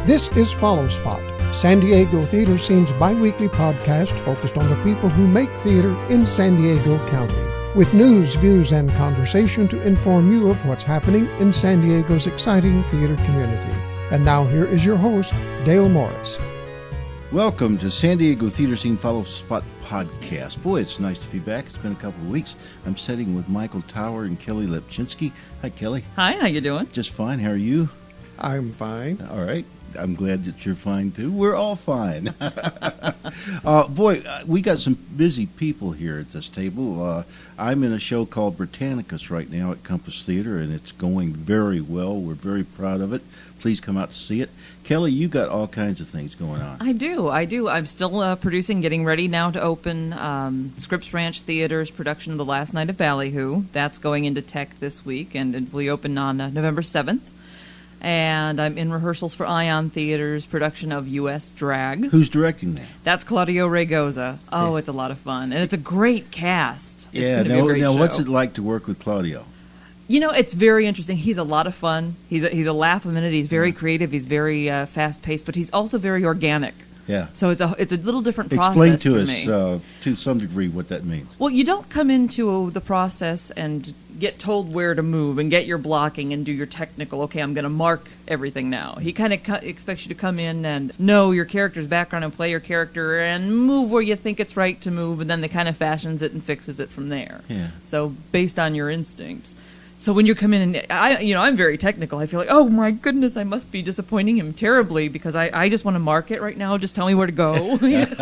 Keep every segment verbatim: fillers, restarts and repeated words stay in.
This is Follow Spot, San Diego Theater Scene's bi-weekly podcast focused on the people who make theater in San Diego County, with news, views, and conversation to inform you of what's happening in San Diego's exciting theater community. And now here is your host, Dale Morris. Welcome to San Diego Theater Scene Follow Spot podcast. Boy, it's nice to be back. It's been a couple of weeks. I'm sitting with Michael Tower and Kelly Lepchinsky. Hi, Kelly. Hi, how you doing? Just fine. How are you? I'm fine. All right. I'm glad that you're fine, too. We're all fine. uh, boy, we got some busy people here at this table. Uh, I'm in a show called Britannicus right now at Compass Theater, and it's going very well. We're very proud of it. Please come out to see it. Kelly, you got all kinds of things going on. I do, I do. I'm still uh, producing, getting ready now to open um, Scripps Ranch Theater's production of The Last Night of Ballyhoo. That's going into tech this week, and it will open on uh, November seventh. And I'm in rehearsals for Ion Theater's production of U S Drag. Who's directing that? That's Claudio Raygoza. Oh, yeah. It's a lot of fun. And it's a great cast. It's yeah, now, be a great now show. What's it like to work with Claudio? You know, it's very interesting. He's a lot of fun. He's a, he's a laugh a minute. He's very yeah. creative. He's very uh, fast-paced, but he's also very organic. Yeah. So it's a it's a little different process Explain to for us, me. Uh, to some degree, what that means. Well, you don't come into the process and get told where to move and get your blocking and do your technical, okay, I'm going to mark everything now. He kind of co- expects you to come in and know your character's background and play your character and move where you think it's right to move, and then they kind of fashions it and fixes it from there. Yeah. So based on your instincts. So when you come in, and I, you know, I'm very technical. I feel like, oh my goodness, I must be disappointing him terribly because I, I just want to mark it right now. Just tell me where to go.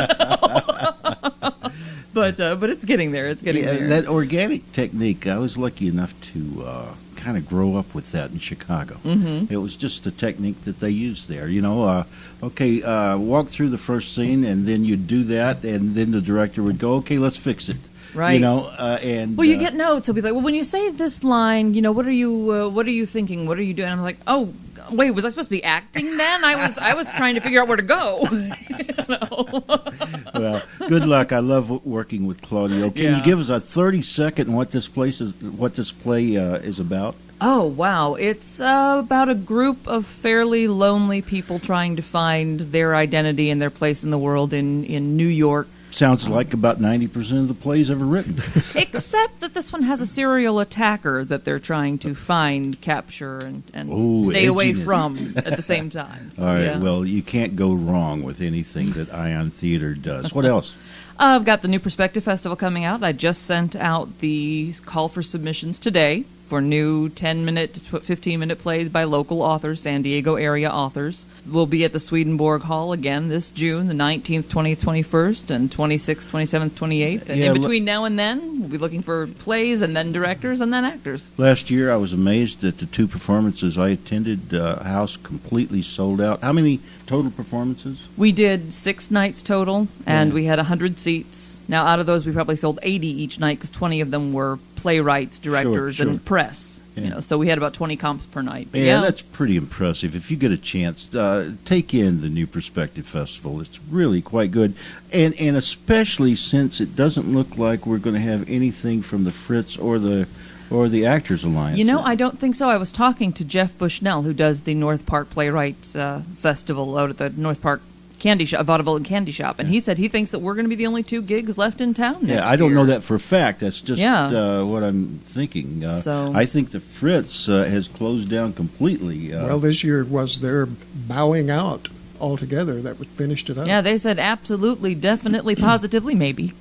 but uh, but it's getting there. It's getting yeah, there. That organic technique, I was lucky enough to uh, kind of grow up with that in Chicago. Mm-hmm. It was just a technique that they used there. You know, uh, okay, uh, walk through the first scene, and then you'd do that, and then the director would go, okay, let's fix it. Right. You know, uh, and well, you uh, get notes. He'll be like, "Well, when you say this line, you know, what are you, uh, what are you thinking? What are you doing?" I'm like, "Oh, wait, was I supposed to be acting then? I was, I was trying to figure out where to go." You know? Well, good luck. I love w- working with Claudio. Can Yeah. you give us a thirty second what this place is, what this play uh, is about? Oh, wow. It's uh, about a group of fairly lonely people trying to find their identity and their place in the world in, in New York. Sounds like about ninety percent of the plays ever written. Except that this one has a serial attacker that they're trying to find, capture, and, and Ooh, stay away edginess. from at the same time. So, All right, yeah. well, you can't go wrong with anything that Ion Theater does. What else? Uh, I've got the New Perspective Festival coming out. I just sent out the call for submissions today for new ten-minute to fifteen-minute plays by local authors, San Diego area authors. We'll be at the Swedenborg Hall again this June, the nineteenth, twentieth, twenty-first, and twenty-sixth, twenty-seventh, twenty-eighth. And Yeah, in between now and then, we'll be looking for plays and then directors and then actors. Last year, I was amazed at the two performances I attended. Uh, house completely sold out. How many total performances? We did six nights total, and Yeah. we had one hundred seats. Now, out of those, we probably sold eighty each night because twenty of them were playwrights, directors, Sure, sure. and press. Yeah. You know, so we had about twenty comps per night. But Yeah, yeah, that's pretty impressive. If you get a chance, uh, take in the New Perspective Festival. It's really quite good, and and especially since it doesn't look like we're going to have anything from the Fritz or the or the Actors Alliance. You know, I don't think so. I was talking to Jeff Bushnell, who does the North Park Playwrights uh, Festival out at the North Park Candy Shop, Vaudeville and Candy Shop, and he said he thinks that we're going to be the only two gigs left in town next Yeah, I don't year. know that for a fact. That's just Yeah. uh, what I'm thinking. Uh, So- I think the Fritz uh, has closed down completely. Uh, Well, this year was their bowing out altogether that was finished it up. Yeah, they said absolutely, definitely, positively, maybe.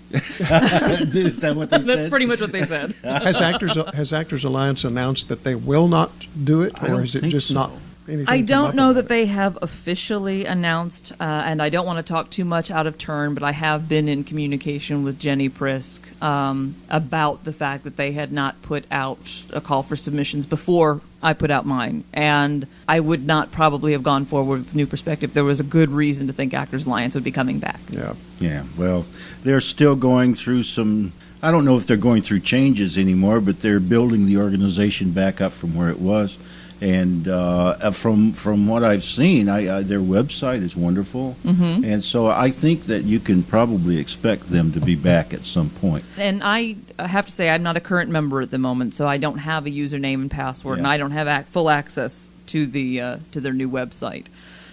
is that what they That's said? pretty much what they said. Has Actors has Actors Alliance announced that they will not do it, I or don't is it think just so. not anything? I come don't up know about that it? they have officially announced, uh, and I don't want to talk too much out of turn, but I have been in communication with Jenny Prisk um, about the fact that they had not put out a call for submissions before I put out mine, and I would not probably have gone forward with New Perspective. There was a good reason to think Actors Alliance would be coming back. Yeah. Yeah, well, they're still going through some, I don't know if they're going through changes anymore, but they're building the organization back up from where it was. And uh, from from what I've seen, I, uh, their website is wonderful. Mm-hmm. And so I think that you can probably expect them to be back at some point. And I have to say, I'm not a current member at the moment, so I don't have a username and password, Yeah. and I don't have ac- full access to the uh, to their new website.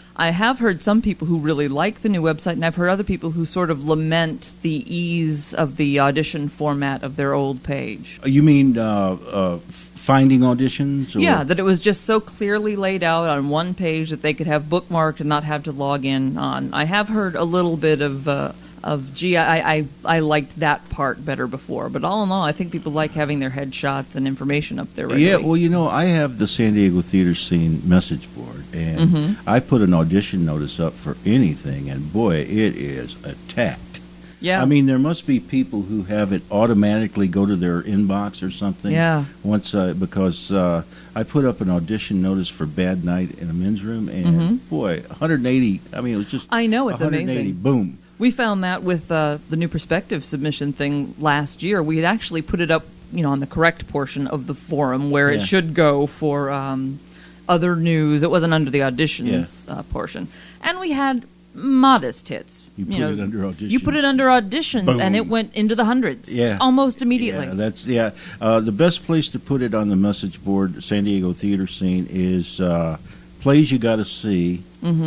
I have heard some people who really like the new website, and I've heard other people who sort of lament the ease of the audition format of their old page. You mean uh, uh, finding auditions? Or? Yeah, that it was just so clearly laid out on one page that they could have bookmarked and not have to log in on. I have heard a little bit of... Uh, Of gee, I, I I liked that part better before, but all in all, I think people like having their headshots and information up there regularly. Yeah, well, you know, I have the San Diego Theater Scene message board, and Mm-hmm. I put an audition notice up for anything, and boy, it is attacked. Yeah, I mean, there must be people who have it automatically go to their inbox or something. Yeah. Once, uh, because uh, I put up an audition notice for Bad Night in a Men's Room, and Mm-hmm. boy, one hundred eighty. I mean, it was just I know, it's one hundred eighty, amazing. boom. We found that with uh, the new perspective submission thing last year. We had actually put it up, you know, on the correct portion of the forum where Yeah. it should go for um, other news. It wasn't under the auditions Yeah. uh, portion, and we had modest hits. You put know, it under auditions. You put it under auditions, Boom. and it went into the hundreds. Yeah. almost immediately. Yeah, that's yeah. Uh, the best place to put it on the message board, San Diego Theater Scene, is uh, plays you got to see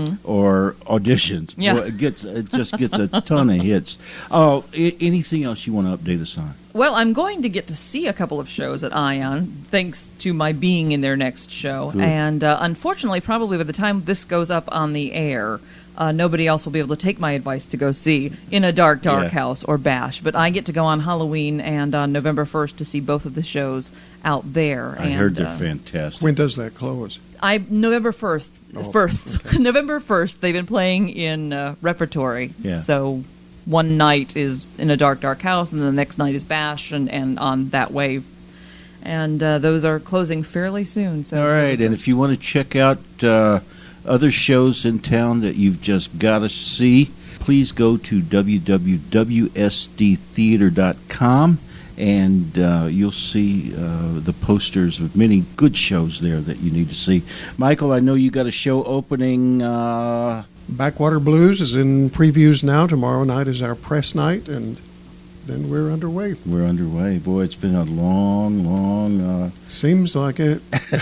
or auditions. Yeah. Well, it gets it just gets a ton of hits. Oh, I- anything else you want to update us on? Well, I'm going to get to see a couple of shows at Ion, thanks to my being in their next show. Good. And uh, unfortunately, probably by the time this goes up on the air, uh, nobody else will be able to take my advice to go see In a Dark, Dark Yeah. House or Bash. But I get to go on Halloween and on November first to see both of the shows out there. I and, heard they're uh, fantastic. When does that close? I November first. Oh, First, November first. They've been playing in uh, repertory. Yeah. So one night is In a Dark, Dark House, and then the next night is Bash, and, and on that wave. And uh, those are closing fairly soon. So All right, and if you want to check out uh, other shows in town that you've just got to see, please go to w w w dot s d theater dot com. And uh, you'll see uh, the posters of many good shows there that you need to see. Michael, I know you got a show opening. Uh, Backwater Blues is in previews now. Tomorrow night is our press night, and then we're underway. we're underway. Boy, it's been a long, long. Uh, Seems like it.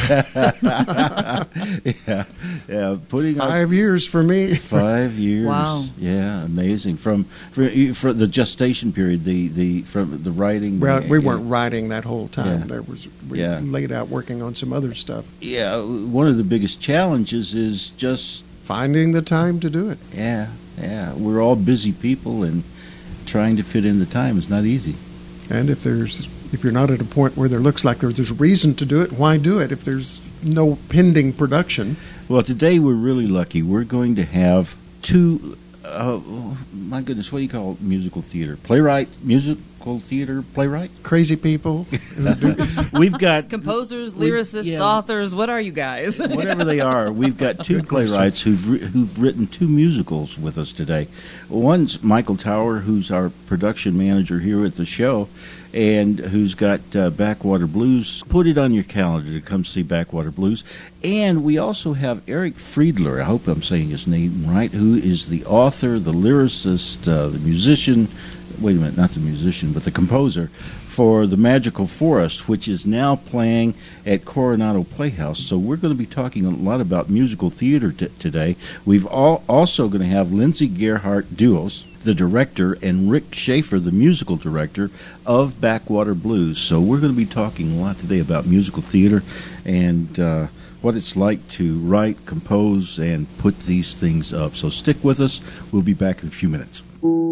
yeah, yeah. Putting on Five years for me. five years. Wow. Yeah, amazing. From for, for the gestation period, the, the from the writing. Well, we yeah. weren't writing that whole time. Yeah. There was we Yeah. laid out working on some other stuff. Yeah, one of the biggest challenges is just Finding the time to do it. yeah, yeah. We're all busy people, and trying to fit in the time is not easy. And if there's if you're not at a point where there looks like there's, there's a reason to do it, why do it? If there's no pending production, Well, today we're really lucky. We're going to have two. Uh, oh, my goodness, what do you call musical theater? Playwright, musical theater, playwright. crazy people. who do- We've got composers, we- lyricists, yeah. authors, what are you guys? whatever they are. We've got two Good question. playwrights who've ri- who've written two musicals with us today. One's Michael Tower, who's our production manager here at the show, and who's got uh, Backwater Blues. Put it on your calendar to come see Backwater Blues. And we also have Eric Friedler, I hope I'm saying his name right, who is the author, the lyricist, uh, the musician, wait a minute, not the musician, but the composer, for The Magical Forest, which is now playing at Coronado Playhouse. So we're going to be talking a lot about musical theater t- today. We've all also going to have Lindsay Gerhardt Duos, the director, and Rick Schaefer, the musical director of Backwater Blues. So we're going to be talking a lot today about musical theater and uh, what it's like to write, compose, and put these things up. So stick with us. We'll be back in a few minutes.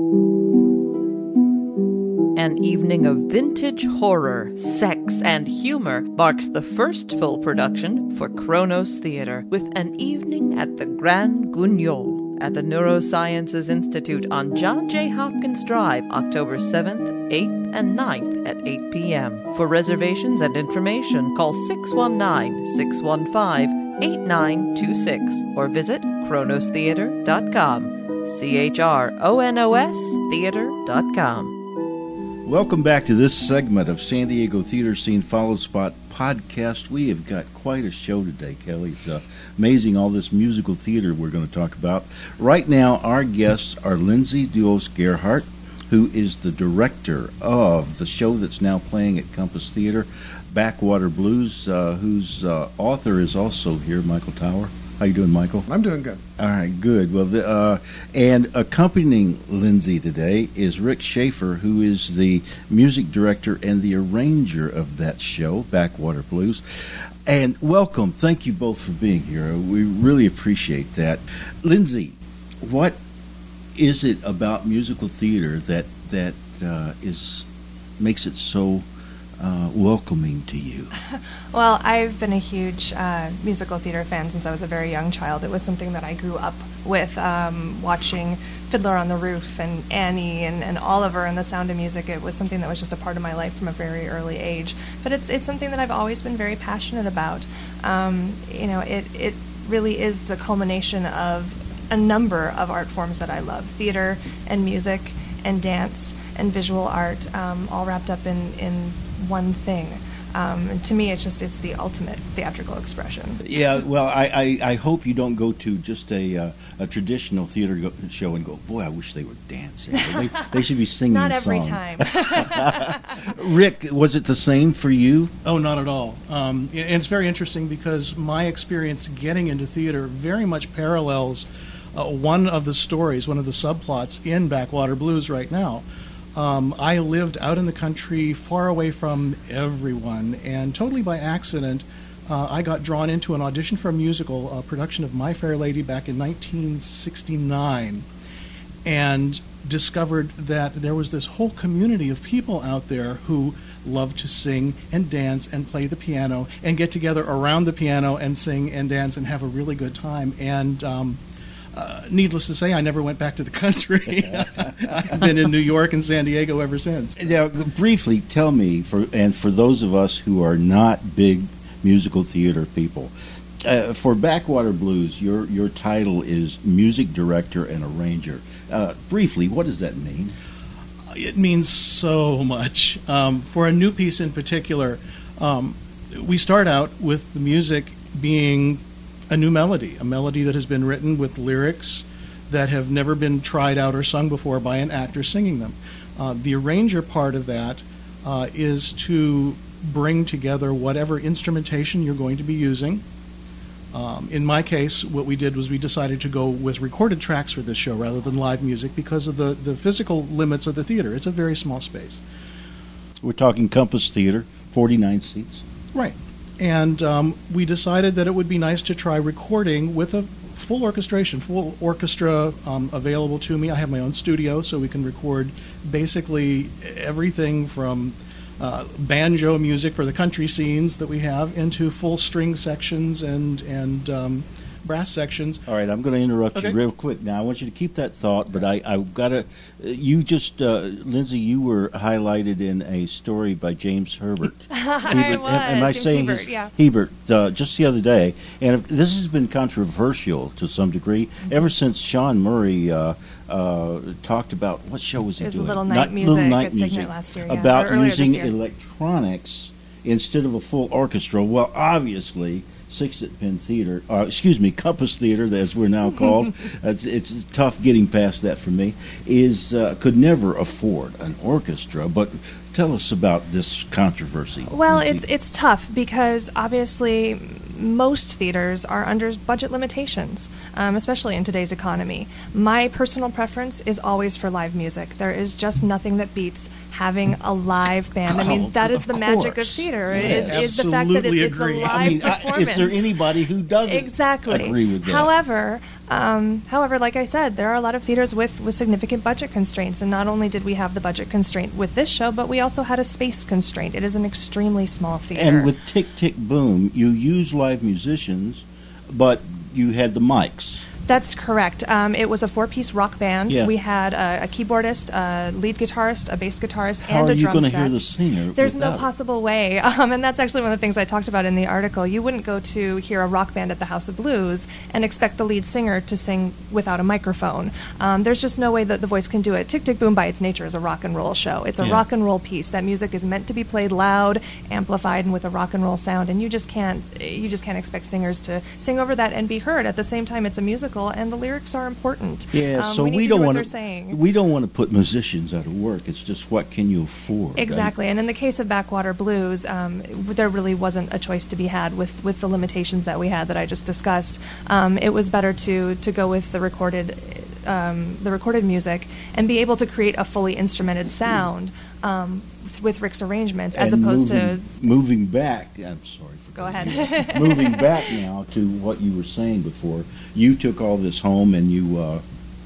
An evening of vintage horror, sex, and humor marks the first full production for Kronos Theater with An Evening at the Grand Guignol at the Neurosciences Institute on John J. Hopkins Drive, October seventh, eighth, and ninth at eight p.m. For reservations and information, call six one nine, six one five, eight nine two six or visit kronos theater dot com. C H R O N O S theater dot com. Welcome back to this segment of San Diego Theater Scene Follow Spot podcast. We have got quite a show today, Kelly. It's uh, amazing all this musical theater we're going to talk about. Right now, our guests are Lindsay Duos Gerhardt, who is the director of the show that's now playing at Compass Theater, Backwater Blues, uh, whose uh, author is also here, Michael Tower. How you doing, Michael? I'm doing good. All right, good. Well, the, uh, and accompanying Lindsay today is Rick Schaefer, who is the music director and the arranger of that show, Backwater Blues. And welcome. Thank you both for being here. We really appreciate that. Lindsay, what is it about musical theater that that uh, is makes it so uh, welcoming to you? Well, I've been a huge uh, musical theater fan since I was a very young child. It was something that I grew up with, um, watching Fiddler on the Roof and Annie and, and Oliver and The Sound of Music. It was something that was just a part of my life from a very early age. But it's it's something that I've always been very passionate about. Um, you know, it, it really is a culmination of a number of art forms that I love: theater and music and dance and visual art, um, all wrapped up in, in one thing. Um, and to me, it's just it's the ultimate theatrical expression. Yeah, well, I, I, I hope you don't go to just a uh, a traditional theater go- show and go, boy, I wish they were dancing. They, they should be singing Not a every song. time. Rick, was it the same for you? Oh, not at all. Um, and it's very interesting because my experience getting into theater very much parallels uh, one of the stories, one of the subplots in Backwater Blues right now. Um, I lived out in the country, far away from everyone, and totally by accident, uh, I got drawn into an audition for a musical, a production of My Fair Lady back in nineteen sixty-nine, and discovered that there was this whole community of people out there who loved to sing and dance and play the piano and get together around the piano and sing and dance and have a really good time. And um, Uh, needless to say, I never went back to the country. I've been in New York and San Diego ever since. Now, briefly, tell me, for and for those of us who are not big musical theater people, uh, for Backwater Blues, your your title is music director and arranger. Uh, briefly, what does that mean? It means so much. Um, for a new piece in particular, um, we start out with the music being a new melody, a melody that has been written with lyrics that have never been tried out or sung before by an actor singing them. Uh, the arranger part of that uh, is to bring together whatever instrumentation you're going to be using. Um, in my case, what we did was we decided to go with recorded tracks for this show rather than live music because of the, the physical limits of the theater. It's a very small space. We're talking Compass Theater, forty-nine seats. Right. And um, we decided that it would be nice to try recording with a full orchestration, full orchestra um, available to me. I have my own studio, so we can record basically everything from uh, banjo music for the country scenes that we have into full string sections and, and um, brass sections. All right, I'm going to interrupt Okay. you real quick now. I want you to keep that thought, but I, I've got to. You just, uh, Lindsay, you were highlighted in a story by James Herbert. I Hebert, was. Am I James saying Hebert, his, yeah. Hebert uh, just the other day? And if, this has been controversial to some degree Mm-hmm. ever since Sean Murray uh, uh, talked about what show was he It was doing? Little Night Not- Music Little Night at Signet Music, last year, yeah, about or earlier this using year. electronics instead of a full orchestra. Well, obviously, Sixth Pen Theater, uh, excuse me, Compass Theater, as we're now called, it's, it's tough getting past that for me, is uh, could never afford an orchestra. But tell us about this controversy. Well, Lindsay. it's it's tough because obviously most theaters are under budget limitations, um, especially in today's economy. My personal preference is always for live music. There is just nothing that beats having a live band. I Oh, mean, that is of the magic of course. theater. Yeah. Is, is the fact that it's, Absolutely it's a agree. live I mean, I, performance. is there anybody who doesn't Exactly. agree with that? However, um, however, like I said, there are a lot of theaters with, with significant budget constraints, and not only did we have the budget constraint with this show, but we also had a space constraint. It is an extremely small theater. and with Tick Tick Boom, you use live musicians, but you had the mics. That's correct. Um, it was a four-piece rock band. Yeah. We had a, a keyboardist, a lead guitarist, a bass guitarist, How and are a you drum gonna set. hear the singer There's no without it? possible way, um, and that's actually one of the things I talked about in the article. You wouldn't go to hear a rock band at the House of Blues and expect the lead singer to sing without a microphone. Um, there's just no way that the voice can do it. Tick Tick Boom, by its nature, is a rock and roll show. It's a Yeah. rock and roll piece. That music is meant to be played loud, amplified, and with a rock and roll sound. And you just can't, you just can't expect singers to sing over that and be heard. At the same time, it's a musical. musical, and the lyrics are important. Yeah, Um, so we, need we to don't do what want they're to saying. we don't want to put musicians out of work. It's just what can you afford? right? Exactly, and in the case of Backwater Blues, um, there really wasn't a choice to be had with, with the limitations that we had that I just discussed. Um, it was better to to go with the recorded um, the recorded music and be able to create a fully instrumented sound um, with Rick's arrangements, as And opposed moving, to. moving back. I'm sorry for Go cutting ahead. you off. Moving back now to what you were saying before. You took all this home and you. Uh,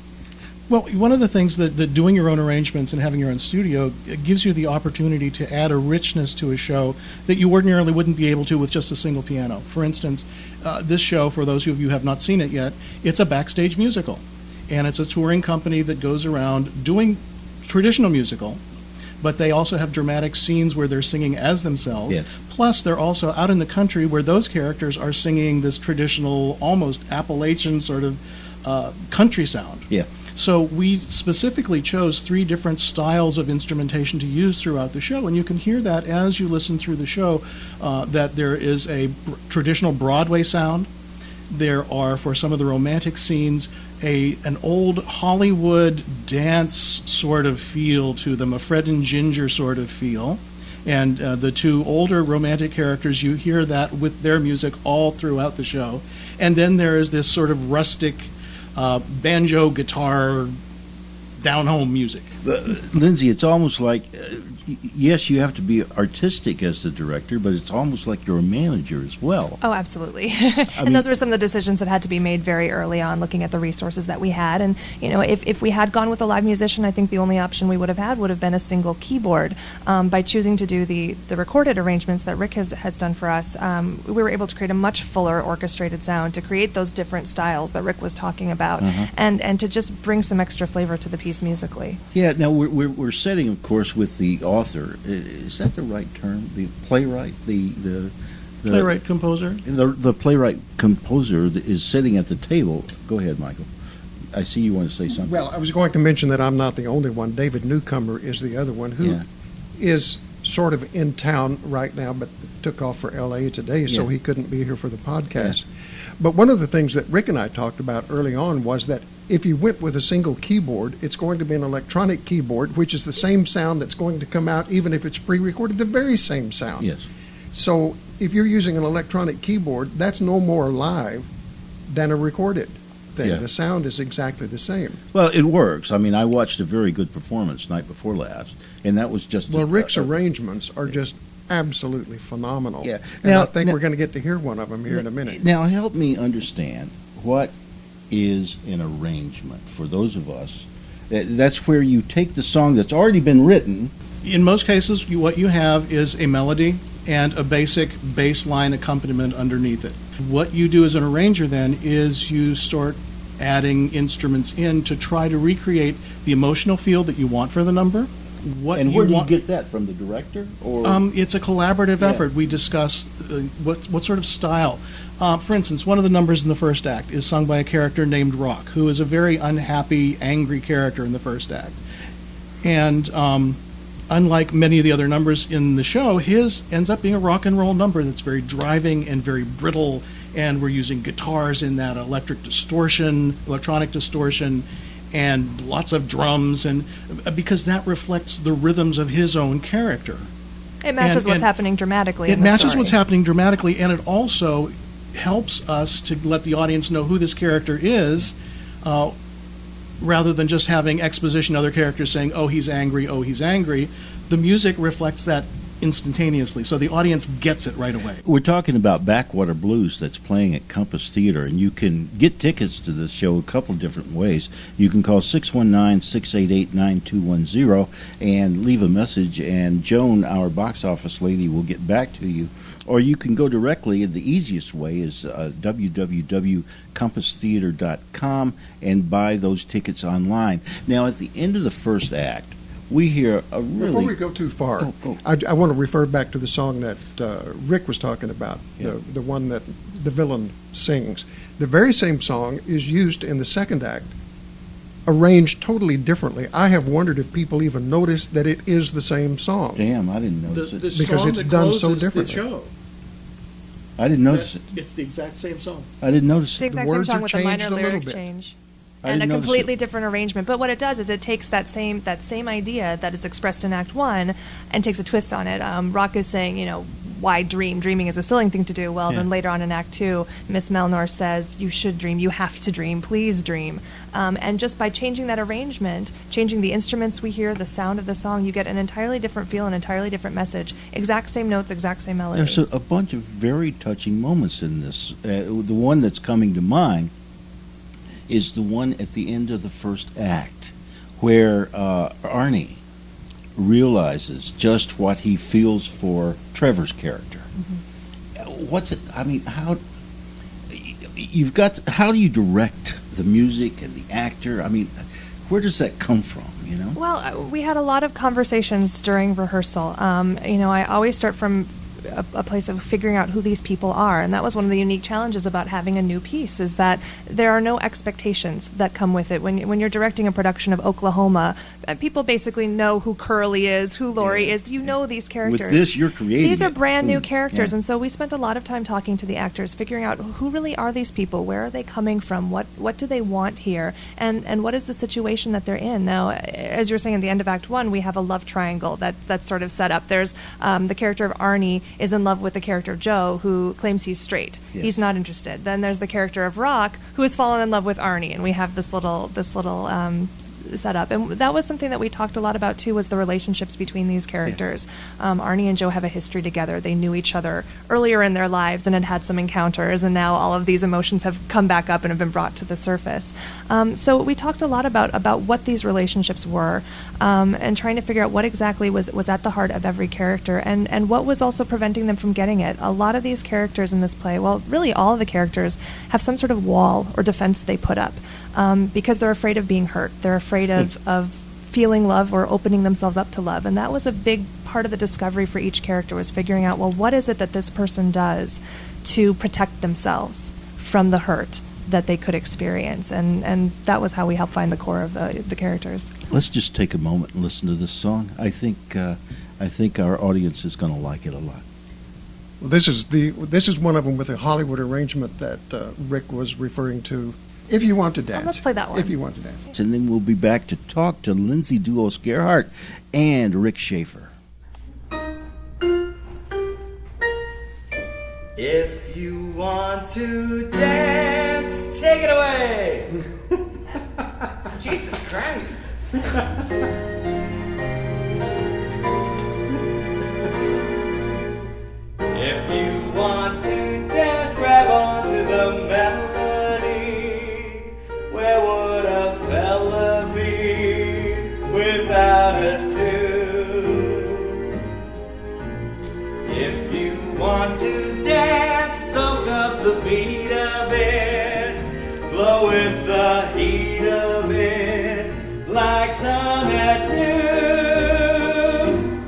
Well, one of the things that, that doing your own arrangements and having your own studio it gives you the opportunity to add a richness to a show that you ordinarily wouldn't be able to with just a single piano. For instance, uh, this show, for those of you who have not seen it yet, it's a backstage musical. And it's a touring company that goes around doing traditional musical, but they also have dramatic scenes where they're singing as themselves. Yes. Plus, they're also out in the country where those characters are singing this traditional, almost Appalachian sort of uh, country sound. yeah. So we specifically chose three different styles of instrumentation to use throughout the show, and you can hear that as you listen through the show, uh, that there is a br- traditional Broadway sound. There are, for some of the romantic scenes, a an old Hollywood dance sort of feel to them, a Fred and Ginger sort of feel. And uh, the two older romantic characters, you hear that with their music all throughout the show. And then there is this sort of rustic uh, banjo, guitar, down-home music. Uh, Lindsay, it's almost like, uh, y- yes, you have to be artistic as the director, but it's almost like you're a manager as well. Oh, absolutely. and mean- those were some of the decisions that had to be made very early on, looking at the resources that we had. And, you know, if, if we had gone with a live musician, I think the only option we would have had would have been a single keyboard. Um, by choosing to do the, the recorded arrangements that Rick has, has done for us, um, we were able to create a much fuller orchestrated sound, to create those different styles that Rick was talking about, Uh-huh. and, and to just bring some extra flavor to the piece musically. Yeah, now we're, we're, we're setting, of course, with the author. I- Is that the right term? The playwright? The, the, the Playwright, composer. The, the playwright composer that is sitting at the table. Go ahead, Michael. I see you want to say something. Well, I was going to mention that I'm not the only one. David Newcomer is the other one who is Yeah. sort of in town right now, but took off for L A today, so Yeah. he couldn't be here for the podcast. But one of the things that Rick and I talked about early on was that if you went with a single keyboard, it's going to be an electronic keyboard, which is the same sound that's going to come out even if it's pre-recorded, the very same sound. Yes. So if you're using an electronic keyboard, that's no more live than a recorded thing. Yeah. The sound is exactly the same. Well, it works. I mean, I watched a very good performance night before last, and that was just Well, a- Rick's a- arrangements are just absolutely phenomenal. Yeah. And Now- I think now- we're going to get to hear one of them here in a minute. Now, help me understand what is an arrangement for those of us. That- That's where you take the song that's already been written. In most cases, you, what you have is a melody and a basic bass line accompaniment underneath it. What you do as an arranger then is you start adding instruments in to try to recreate the emotional feel that you want for the number. What and you where do you want, get that from? The director? Or Um, it's a collaborative Yeah. effort. We discuss uh, what what sort of style. Uh, for instance, one of the numbers in the first act is sung by a character named Rock, who is a very unhappy, angry character in the first act. And um, unlike many of the other numbers in the show, his ends up being a rock and roll number that's very driving and very brittle. And we're using guitars in that electric distortion, electronic distortion, and lots of drums, and because that reflects the rhythms of his own character. It matches And- what's and happening dramatically. It in the matches story. what's happening dramatically, and it also helps us to let the audience know who this character is, uh, rather than just having exposition, other characters saying, oh, he's angry, oh, he's angry. The music reflects that instantaneously, so the audience gets it right away. We're talking about Backwater Blues that's playing at Compass Theater, and you can get tickets to this show a couple different ways. You can call six one nine, six eight eight, nine two one zero and leave a message, and Joan, our box office lady, will get back to you. Or you can go directly, and the easiest way is uh, w w w dot compass theater dot com and buy those tickets online. Now, at the end of the first act, we hear a really... Before we go too far, Oh, oh. I, I want to refer back to the song that uh, Rick was talking about, Yeah. the, the one that the villain sings. The very same song is used in the second act, arranged totally differently. I have wondered if people even notice that it is the same song. Damn, I didn't notice it. Because song it's that done so closes the differently. show I didn't notice it. It's the exact same song. I didn't notice It's the it. exact The same words song are with a minor changed a little lyric bit. change. I And a didn't notice completely it. different arrangement. But what it does is it takes that same that same idea that is expressed in Act One and takes a twist on it. Um, Rock is saying, you know, why dream? Dreaming is a silly thing to do. Well, Yeah. then later on in Act Two, Miss Melnor says, you should dream. You have to dream. Please dream. Um, and just by changing that arrangement, changing the instruments we hear, the sound of the song, you get an entirely different feel, an entirely different message. Exact same notes, exact same melody. There's a, a bunch of very touching moments in this. Uh, the one that's coming to mind is the one at the end of the first act, where uh, Arnie realizes just what he feels for Trevor's character. Mm-hmm. What's it? I mean, how you've got? How do you direct the music and the actor? I mean, where does that come from? You know. Well, uh, we had a lot of conversations during rehearsal. Um, you know, I always start from a, a place of figuring out who these people are, and that was one of the unique challenges about having a new piece, is that there are no expectations that come with it. When when you're directing a production of Oklahoma, uh, people basically know who Curly is, who Laurie Yeah. is. You know these characters. With this, you're creating These are it. brand new Boom. characters, Yeah. and so we spent a lot of time talking to the actors, figuring out who really are these people, where are they coming from, what what do they want here, and and what is the situation that they're in. Now, as you were saying at the end of Act One, we have a love triangle that that's sort of set up. There's um, the character of Arnie is in love with the character of Joe, who claims he's straight. Yes. He's not interested. Then there's the character of Rock, who has fallen in love with Arnie, and we have this little this little um, setup. And that was something that we talked a lot about too, was the relationships between these characters. Um, Arnie and Joe have a history together. They knew each other earlier in their lives and had had some encounters, and now all of these emotions have come back up and have been brought to the surface. Um, so we talked a lot about about what these relationships were, um, and trying to figure out what exactly was was at the heart of every character, and and what was also preventing them from getting it. A lot of these characters in this play, well, really all of the characters, have some sort of wall or defense they put up, um, because they're afraid of being hurt. They're afraid of, of feeling love or opening themselves up to love. And that was a big part of the discovery for each character, was figuring out, well, what is it that this person does to protect themselves from the hurt that they could experience? And, and that was how we helped find the core of the, the characters. Let's just take a moment and listen to this song. I think uh, I think our audience is going to like it a lot. Well, this is the this is one of them with a Hollywood arrangement that uh, Rick was referring to. If you want to dance. let's play that one. If you want to dance. And then we'll be back to talk to Lindsay Duos Gerhardt and Rick Schaefer. If you want to dance, take it away. Jesus Christ. If you want to dance, grab onto the melody. Where would a fella be without a tune? If you want to dance, soak up the beat of it, glow with the heat of it, like sun at noon.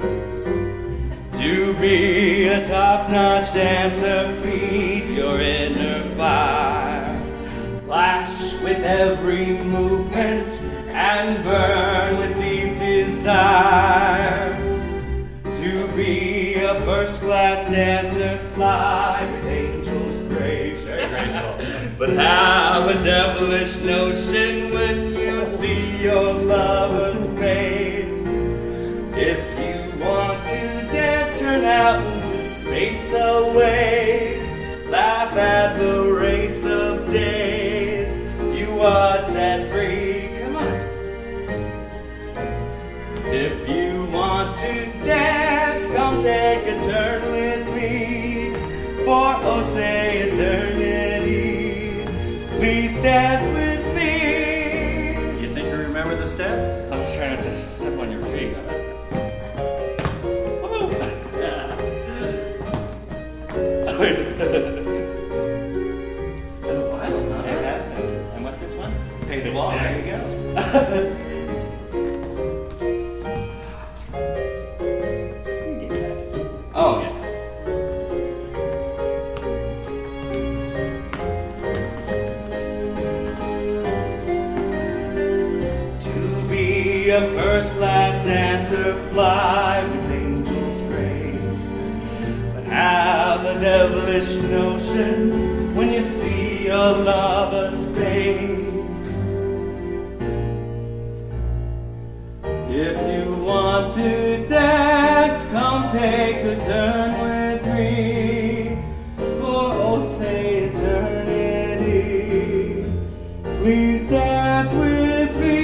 To be a top-notch dancer, feed your inner fire, flash with every movement and burn with deep desire. To be a first-class dancer, fly with angels' grace. Very graceful. But have a devilish notion when you see your lover's face. If you want to dance, turn out into space aways. Laugh at the race of days. You are set free. Come on. If you want to dance, come take a turn with me. For oh, say eternity, please dance with me. You think you remember the steps? I was trying not to step on your feet. It's been a while, huh? It has been. And what's this one? Take the wall. There you go. Oh, yeah. To be a first-class dancer, fly with angels' grace, but have a devilish notion when you see a lover's face. If you want to dance, come take a turn with me. For oh, say eternity, please dance with me.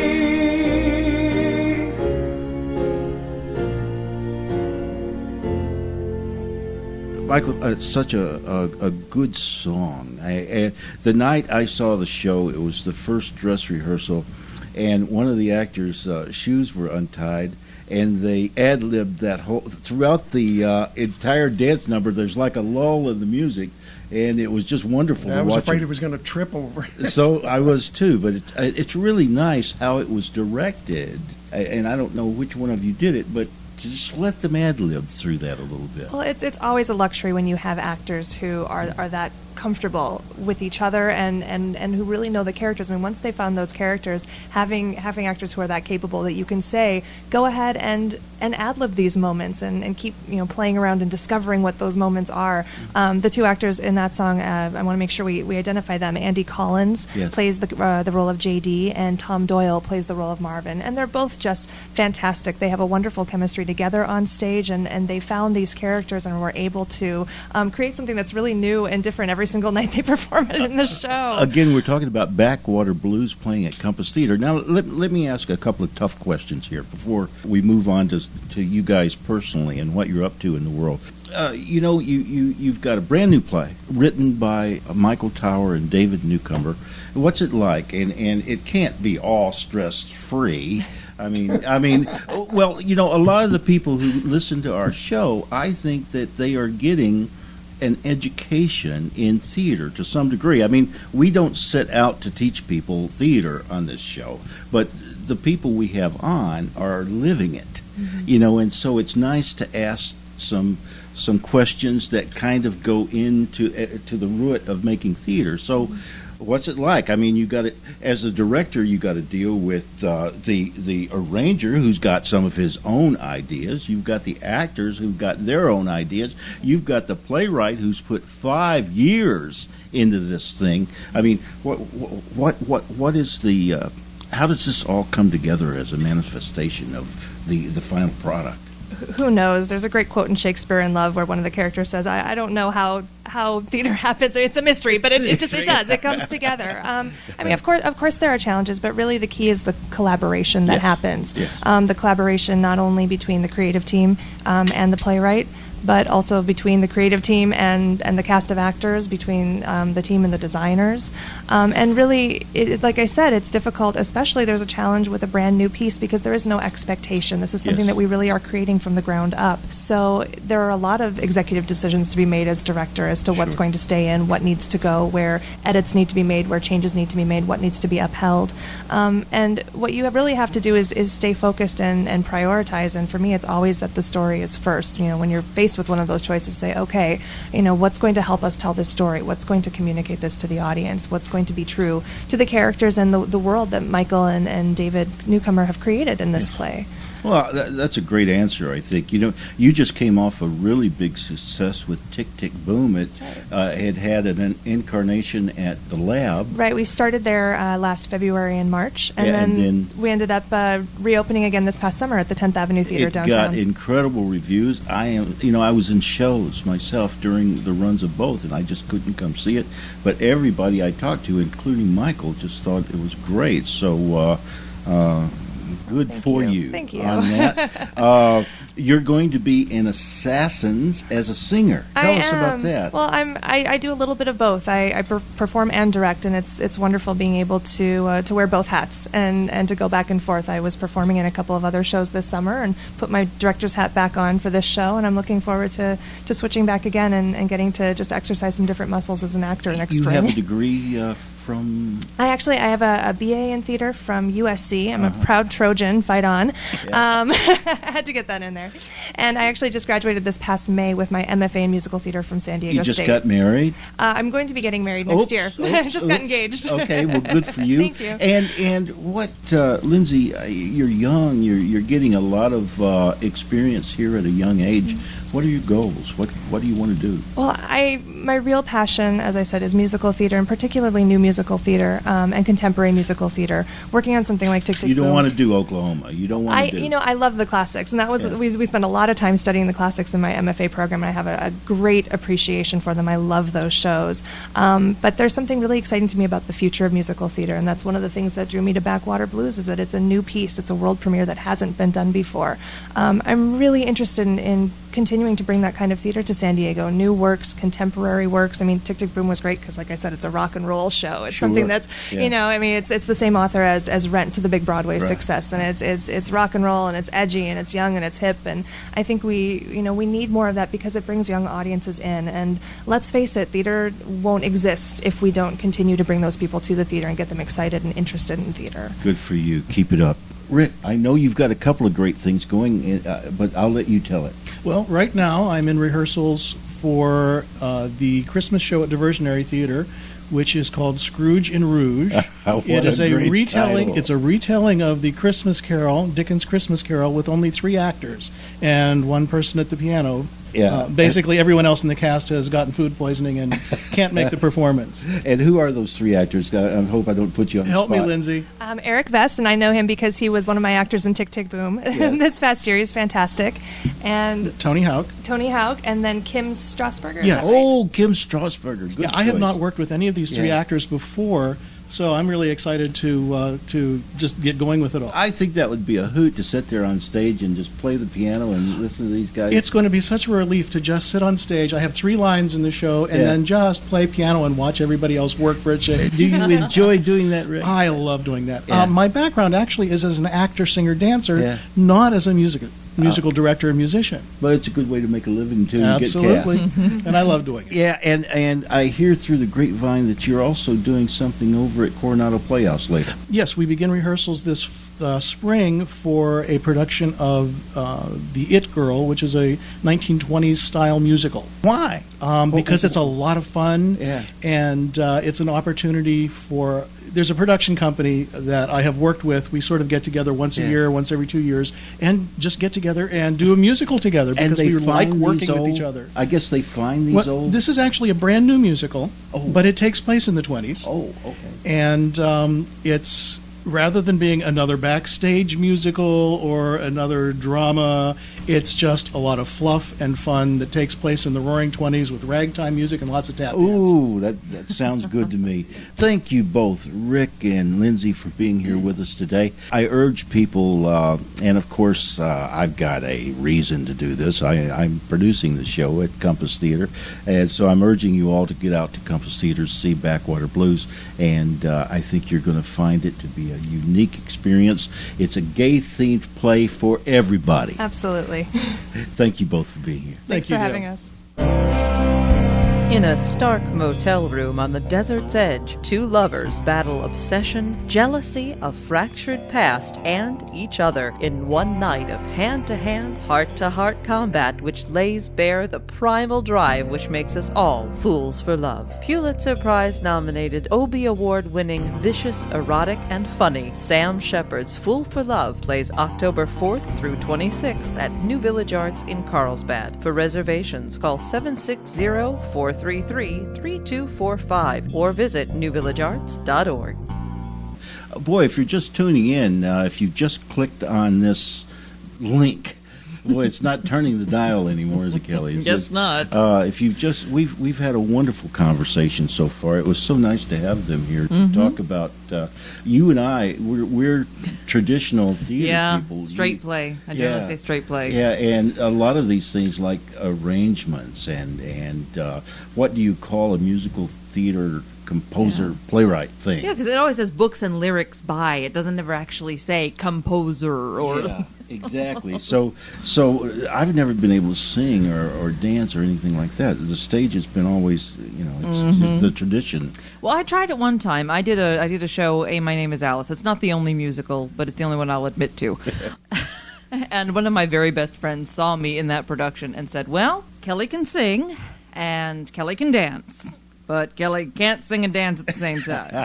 Michael, uh, it's such a, a, a good song. I, I, the night I saw the show, it was the first dress rehearsal, and one of the actors' uh, shoes were untied, and they ad-libbed that whole throughout the uh, entire dance number. There's like a lull in the music, and it was just wonderful. Yeah, to I was watch afraid it. it was going to trip over. So I was too, but it's it's really nice how it was directed, and I don't know which one of you did it, but just let them ad-lib through that a little bit. Well, it's it's always a luxury when you have actors who are, are that comfortable with each other and, and, and who really know the characters. I mean, once they found those characters, having having actors who are that capable that you can say, go ahead and, and ad-lib these moments and, and keep you know playing around and discovering what those moments are. Um, the two actors in that song, uh, I want to make sure we, we identify them. Andy Collins Yes. plays the uh, the role of J D, and Tom Doyle plays the role of Marvin. And they're both just fantastic. They have a wonderful chemistry together on stage, and, and they found these characters and were able to um, create something that's really new and different every single night they perform it in the show. Again, we're talking about Backwater Blues playing at Compass Theater. Now, let, let me ask a couple of tough questions here before we move on to, to you guys personally and what you're up to in the world. Uh, you know, you, you, you've got a brand new play written by Michael Tower and David Newcomer. What's it like? And, and it can't be all stress-free. I mean, I mean, well, you know, a lot of the people who listen to our show, I think that they are getting an education in theater to some degree. I mean, we don't set out to teach people theater on this show, but the people we have on are living it, mm-hmm. you know, and so it's nice to ask some some questions that kind of go into uh, to the root of making theater. So. Mm-hmm. What's it like? I mean, you got to, as a director, you got to deal with uh, the the arranger who's got some of his own ideas. You've got the actors who've got their own ideas. You've got the playwright who's put five years into this thing. I mean, what what what what is the? Uh, how does this all come together as a manifestation of the the final product? Who knows? There's a great quote in Shakespeare in Love where one of the characters says, I, I don't know how, how theater happens. It's a mystery, but it, it just it does. It comes together. Um, I mean, of course, of course there are challenges, but really the key is the collaboration that yes. happens. Yes. Um, the collaboration not only between the creative team um, and the playwright, but also between the creative team and, and the cast of actors, between um, the team and the designers. Um, and really, it is, like I said, it's difficult, especially there's a challenge with a brand new piece because there is no expectation. This is something Yes. that we really are creating from the ground up. So there are a lot of executive decisions to be made as director as to what's Sure. going to stay in, what needs to go, where edits need to be made, where changes need to be made, what needs to be upheld. Um, and what you have really have to do is, is stay focused and, and prioritize. And for me, it's always that the story is first. You know, when you're faced with one of those choices, say, okay, you know, what's going to help us tell this story? What's going to communicate this to the audience? What's going to be true to the characters and the, the world that Michael and, and David Newcomer have created in this play? Well, that, that's a great answer, I think. You know, you just came off a really big success with Tick, Tick, Boom. It uh, had had an incarnation at the Lab. Right, we started there uh, last February and March, and, Yeah, then, and then- we ended up uh, reopening again this past summer at the tenth Avenue Theater It downtown. got incredible reviews. I am, you know, I was in shows myself during the runs of both, and I just couldn't come see it. But everybody I talked to, including Michael, just thought it was great. So, uh, uh, good Thank for you. you, Thank you. on that. uh, you're going to be in Assassins as a singer. Tell I us about am. that. Well, I'm. I, I do a little bit of both. I, I per- perform and direct, and it's it's wonderful being able to uh, to wear both hats and, and to go back and forth. I was performing in a couple of other shows this summer and put my director's hat back on for this show, and I'm looking forward to, to switching back again and, and getting to just exercise some different muscles as an actor next you spring. have a degree uh, from. I actually I have a, a B A in theater from U S C. I'm Uh-huh. a proud Trojan. Fight on. Yeah. Um, I had to get that in there. And I actually just graduated this past May with my M F A in musical theater from San Diego You just State. got married. Uh, I'm going to be getting married next Oops, year. oops, I just got oops. engaged. Okay, well, good for you. Thank you. And and what, uh, Lindsay? uh, You're young. You're you're getting a lot of uh, experience here at a young age. Mm-hmm. What are your goals? What What do you want to do? Well, I my real passion, as I said, is musical theater, and particularly new musical theater um, and contemporary musical theater. Working on something like Tick Tick You don't Boom. want to do Oklahoma. You don't want I, to do. you know, I love the classics, and that was Yeah. we we spend a lot of time studying the classics in my M F A program, and I have a, a great appreciation for them. I love those shows, um, but there's something really exciting to me about the future of musical theater, and that's one of the things that drew me to Backwater Blues is that it's a new piece, it's a world premiere that hasn't been done before. Um, I'm really interested in, in continuing to bring that kind of theater to San Diego, new works, contemporary works. I mean, Tick Tick Boom was great because, like I said, it's a rock and roll show. It's Sure. something that's, Yeah. you know, I mean, it's it's the same author as, as Rent to the big Broadway Right. success, and it's, it's it's rock and roll, and it's edgy, and it's young, and it's hip, and I think we, you know, we need more of that because it brings young audiences in. And let's face it, theater won't exist if we don't continue to bring those people to the theater and get them excited and interested in theater. Good for you. Keep it up. Rick, I know you've got a couple of great things going, uh, but I'll let you tell it. Well, right now I'm in rehearsals for uh, the Christmas show at Diversionary Theater, which is called Scrooge in Rouge. What It is a a great retelling. title. It's a retelling of the Christmas Carol, Dickens' Christmas Carol, with only three actors and one person at the piano. Yeah. Uh, basically, everyone else in the cast has gotten food poisoning and can't make the performance. And who are those three actors? I I hope I don't put you on the Help me, spot. Lindsay. Um, Eric Vest, and I know him because he was one of my actors in Tick Tick Boom Yeah. this past year. He's fantastic. And Tony Houck. Tony Houck, and then Kim Strasberger. is Yes. that right? Oh, Kim Strasberger. Good Yeah, I have choice. not worked with any of these three Yeah. actors before, so I'm really excited to uh, to just get going with it all. I think that would be a hoot to sit there on stage and just play the piano and listen to these guys. It's going to be such a relief to just sit on stage. I have three lines in the show, and Yeah. then just play piano and watch everybody else work for a change. Do you enjoy doing that, Rick? I love doing that. Yeah. Uh, my background actually is as an actor, singer, dancer, Yeah. not as a music musical director and musician. But it's a good way to make a living too. and get Absolutely, cash. and I love doing it. Yeah, and and I hear through the grapevine that you're also doing something over at Coronado Playhouse later. Yes, we begin rehearsals this uh, spring for a production of uh, The It Girl, which is a nineteen twenties style musical. Why? Um, because it's a lot of fun, Yeah. and uh, it's an opportunity for. There's a production company that I have worked with. We sort of get together once Yeah. a year, once every two years, and just get together and do a musical together And because they we like find working these with old, each other. I guess they find these Well, old. this is actually a brand new musical, Oh. but it takes place in the twenties, oh, okay. and um, it's rather than being another backstage musical or another drama, it's just a lot of fluff and fun that takes place in the Roaring Twenties with ragtime music and lots of tap dance. Ooh, that, that sounds good to me. Thank you both, Rick and Lindsay, for being here with us today. I urge people, uh, and of course, uh, I've got a reason to do this. I, I'm producing the show at Compass Theater, and so I'm urging you all to get out to Compass Theater to see Backwater Blues, and uh, I think you're going to find it to be a unique experience. It's a gay-themed play for everybody. Absolutely. Thank you both for being here. Thanks you, for Dale. having us. In a stark motel room on the desert's edge, two lovers battle obsession, jealousy, a fractured past, and each other in one night of hand-to-hand, heart-to-heart combat which lays bare the primal drive which makes us all fools for love. Pulitzer Prize-nominated, Obie Award-winning, vicious, erotic, and funny Sam Shepard's Fool for Love plays October fourth through twenty-sixth at New Village Arts in Carlsbad. For reservations, call seven six zero, four three three, three two four five or visit new village arts dot org. Boy, if you're just tuning in, uh, if you've just clicked on this link, boy, it's not turning the dial anymore, is it, Kelly? It's Guess just- not. Uh, if you've just, we've we've had a wonderful conversation so far. It was so nice to have them here to talk about. Uh, you and I, we're we're traditional theater Yeah, people. straight You- play. I Yeah. generally say straight play. Yeah, and a lot of these things like arrangements and and uh, what do you call a musical theater composer playwright thing? Yeah, because it always says books and lyrics by. It doesn't ever actually say composer or. Yeah, exactly. So, so I've never been able to sing or, or dance or anything like that. The stage has been always, you know, it's Mm-hmm. the tradition. Well, I tried it one time. I did a I did a show. Hey, My Name Is Alice. It's not the only musical, but it's the only one I'll admit to. And one of my very best friends saw me in that production and said, "Well, Kelly can sing, and Kelly can dance." but Kelly can't sing and dance at the same time.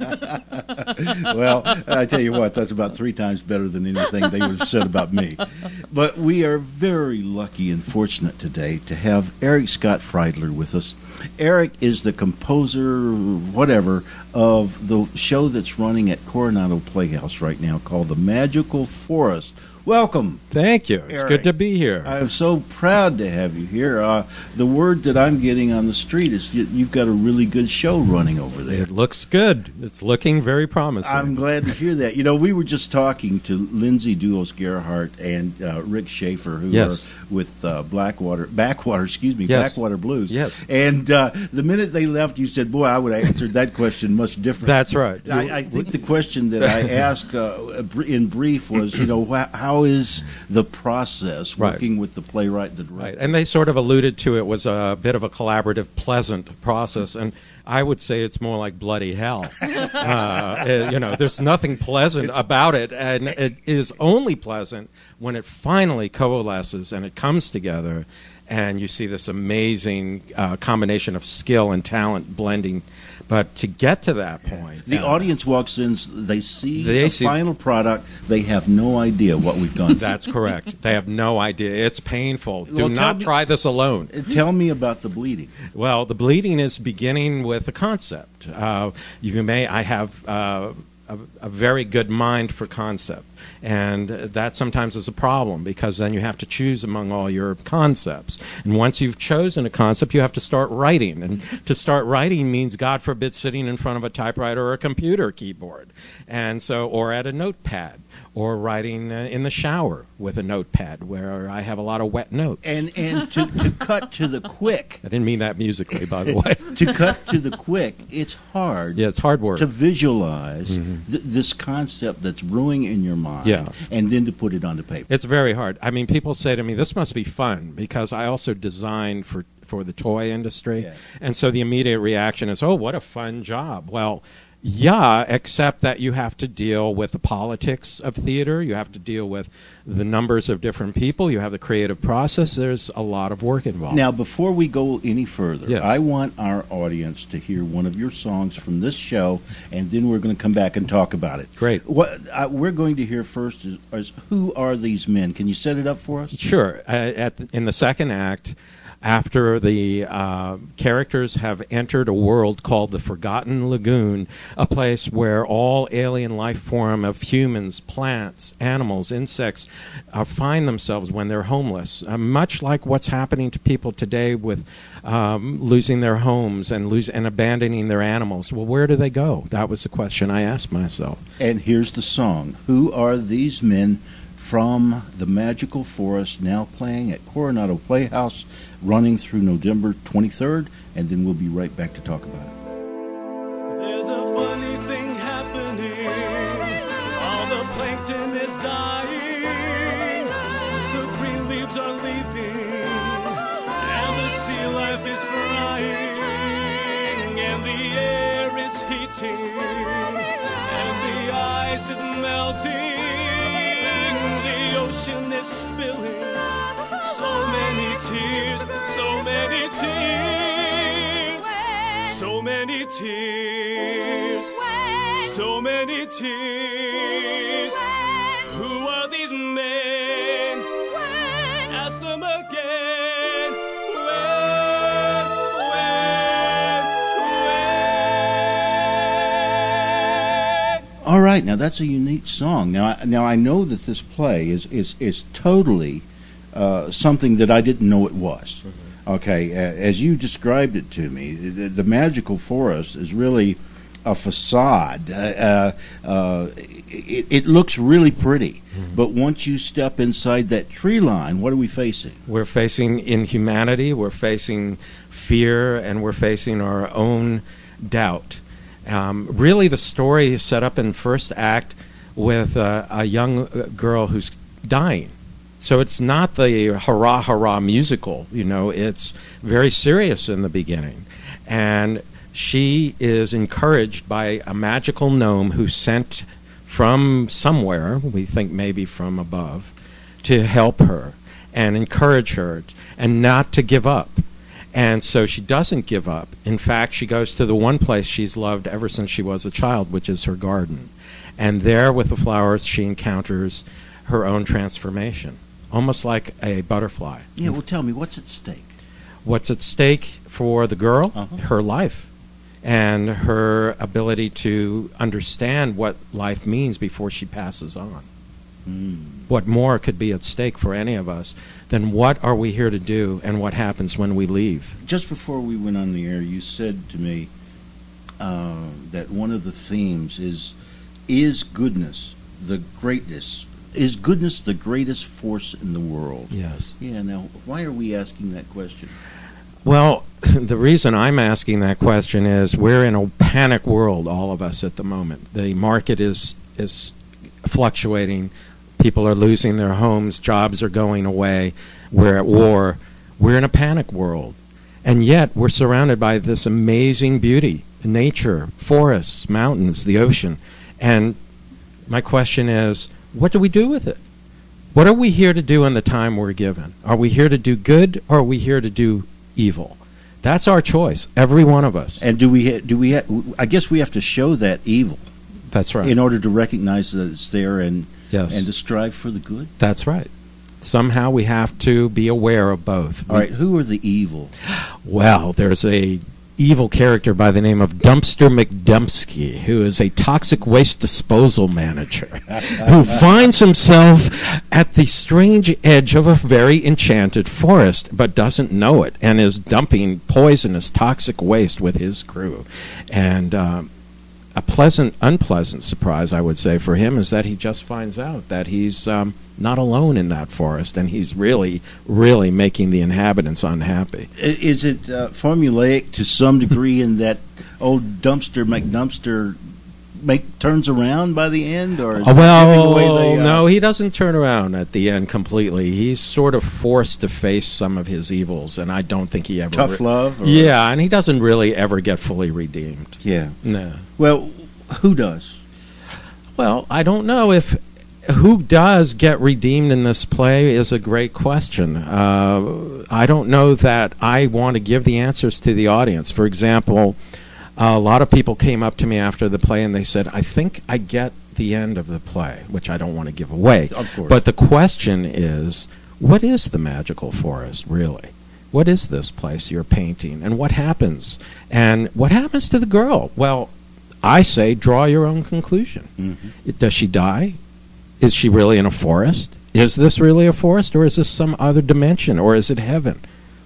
Well, I tell you what, that's about three times better than anything they would have said about me. But we are very lucky and fortunate today to have Eric Scott Freidler with us. Eric is the composer, whatever, of the show that's running at Coronado Playhouse right now called The Magical Forest. Welcome. Thank you. It's Eric. good to be here. I'm so proud to have you here. Uh, the word that I'm getting on the street is that you've got a really good show running over there. It looks good. It's looking very promising. I'm glad to hear that. You know, we were just talking to Lindsay Duos Gerhardt and uh, Rick Schaefer, who yes. are with uh, Blackwater, Backwater, excuse me, yes. Blackwater Blues. Yes. And uh, the minute they left, you said, "Boy, I would have answered that question much different." That's right. I, I think the question that I asked uh, in brief was, you know, wh- how is the process working right. with the playwright, and the director? Right. And they sort of alluded to it was a bit of a collaborative, pleasant process, and I would say it's more like bloody hell. uh, it, you know, there's nothing pleasant it's, about it, and it is only pleasant when it finally coalesces and it comes together, and you see this amazing uh, combination of skill and talent blending. But to get to that point, the uh, audience walks in, they see they the see, final product, they have no idea what we've done. That's correct. They have no idea. It's painful. Do well, not me, try this alone. Tell me about the bleeding. Well, the bleeding is beginning with a concept. Uh, you may, I have uh, a, a very good mind for concept. And that sometimes is a problem because then you have to choose among all your concepts. And once you've chosen a concept, you have to start writing. And to start writing means, God forbid, sitting in front of a typewriter or a computer keyboard. And so, or at a notepad, or writing uh, in the shower with a notepad where I have a lot of wet notes. And and to, to cut to the quick. I didn't mean that musically, by the way. To cut to the quick, it's hard. Yeah, it's hard work. To visualize mm-hmm. th- this concept that's brewing in your mind. Yeah. And then to put it on the paper. It's very hard. I mean, people say to me, this must be fun, because I also design for, for the toy industry. Yeah. And so the immediate reaction is, oh, what a fun job. Well, yeah, except that you have to deal with the politics of theater. You have to deal with the numbers of different people. You have the creative process. There's a lot of work involved. Now, before we go any further, yes. I want our audience to hear one of your songs from this show, and then we're going to come back and talk about it. Great. What uh, we're going to hear first is, is Who Are These Men? Can you set it up for us? Sure. Uh, at the, in the second act, after the uh, characters have entered a world called the Forgotten Lagoon, a place where all alien life form of humans, plants, animals, insects uh, find themselves when they're homeless, uh, much like what's happening to people today with um, losing their homes and lose and abandoning their animals. Well, where do they go? That was the question I asked myself. And here's the song, Who Are These Men? From The Magical Forest, now playing at Coronado Playhouse, running through November twenty-third, and then we'll be right back to talk about it. There's a funny thing happening. All the plankton is dying. The green leaves are leaving. And the sea life is frying. And the air is heating. And the ice is melting. The ocean is spilling. So many tears, so many tears, so many tears, so many tears. Who are these men? Ask them again. When, when, when? All right, now that's a unique song. Now, I, now I know that this play is is is totally uh, something that I didn't know it was. Mm-hmm. Okay, uh, as you described it to me, the, the Magical Forest is really a facade. Uh, uh, uh, it, it looks really pretty, mm-hmm. but once you step inside that tree line, what are we facing? We're facing inhumanity, we're facing fear, and we're facing our own doubt. Um, really, the story is set up in first act with uh, a young girl who's dying. So it's not the hurrah, hurrah musical, you know, it's very serious in the beginning. And she is encouraged by a magical gnome who's sent from somewhere, we think maybe from above, to help her and encourage her and not to give up. And so she doesn't give up. In fact, she goes to the one place she's loved ever since she was a child, which is her garden. And there, with the flowers, she encounters her own transformation, almost like a butterfly. Yeah, well, tell me, what's at stake? What's at stake for the girl? Uh-huh. Her life and her ability to understand what life means before she passes on. Mm. What more could be at stake for any of us than what are we here to do and what happens when we leave? Just before we went on the air, you said to me uh, that one of the themes is, is goodness the greatness? Is goodness the greatest force in the world? Yes. Yeah, now, why are we asking that question? Well, the reason I'm asking that question is we're in a panic world, all of us, at the moment. The market is is fluctuating. People are losing their homes. Jobs are going away. We're at war. We're in a panic world. And yet we're surrounded by this amazing beauty, nature, forests, mountains, the ocean. And my question is, what do we do with it? What are we here to do in the time we're given? Are we here to do good, or are we here to do evil? That's our choice, every one of us. And do we, ha- do we ha- I guess we have to show that evil That's right. in order to recognize that it's there and Yes. and to strive for the good? That's right. Somehow we have to be aware of both. All right, who are the evil? Well, there's a evil character by the name of Dumpster McDumpsky, who is a toxic waste disposal manager who finds himself at the strange edge of a very enchanted forest but doesn't know it and is dumping poisonous toxic waste with his crew. And um, a pleasant, unpleasant surprise, I would say, for him is that he just finds out that he's um, not alone in that forest, and he's really, really making the inhabitants unhappy. I- Is it uh, formulaic to some degree in that old Dumpster McDumpster make turns around by the end, or is Uh, it well, giving away the, uh, no, he doesn't turn around at the end completely. He's sort of forced to face some of his evils, and I don't think he ever... tough love? Or? Yeah, and he doesn't really ever get fully redeemed. Yeah. No. Well, who does? Well, I don't know if... Who does get redeemed in this play is a great question. Uh, I don't know that I want to give the answers to the audience. For example, a lot of people came up to me after the play and they said, I think I get the end of the play, which I don't want to give away. Of course. But the question is, what is the magical forest, really? What is this place you're painting? And what happens? And what happens to the girl? Well, I say draw your own conclusion. Mm-hmm. Does she die? Is she really in a forest? Is this really a forest, or is this some other dimension, or is it heaven?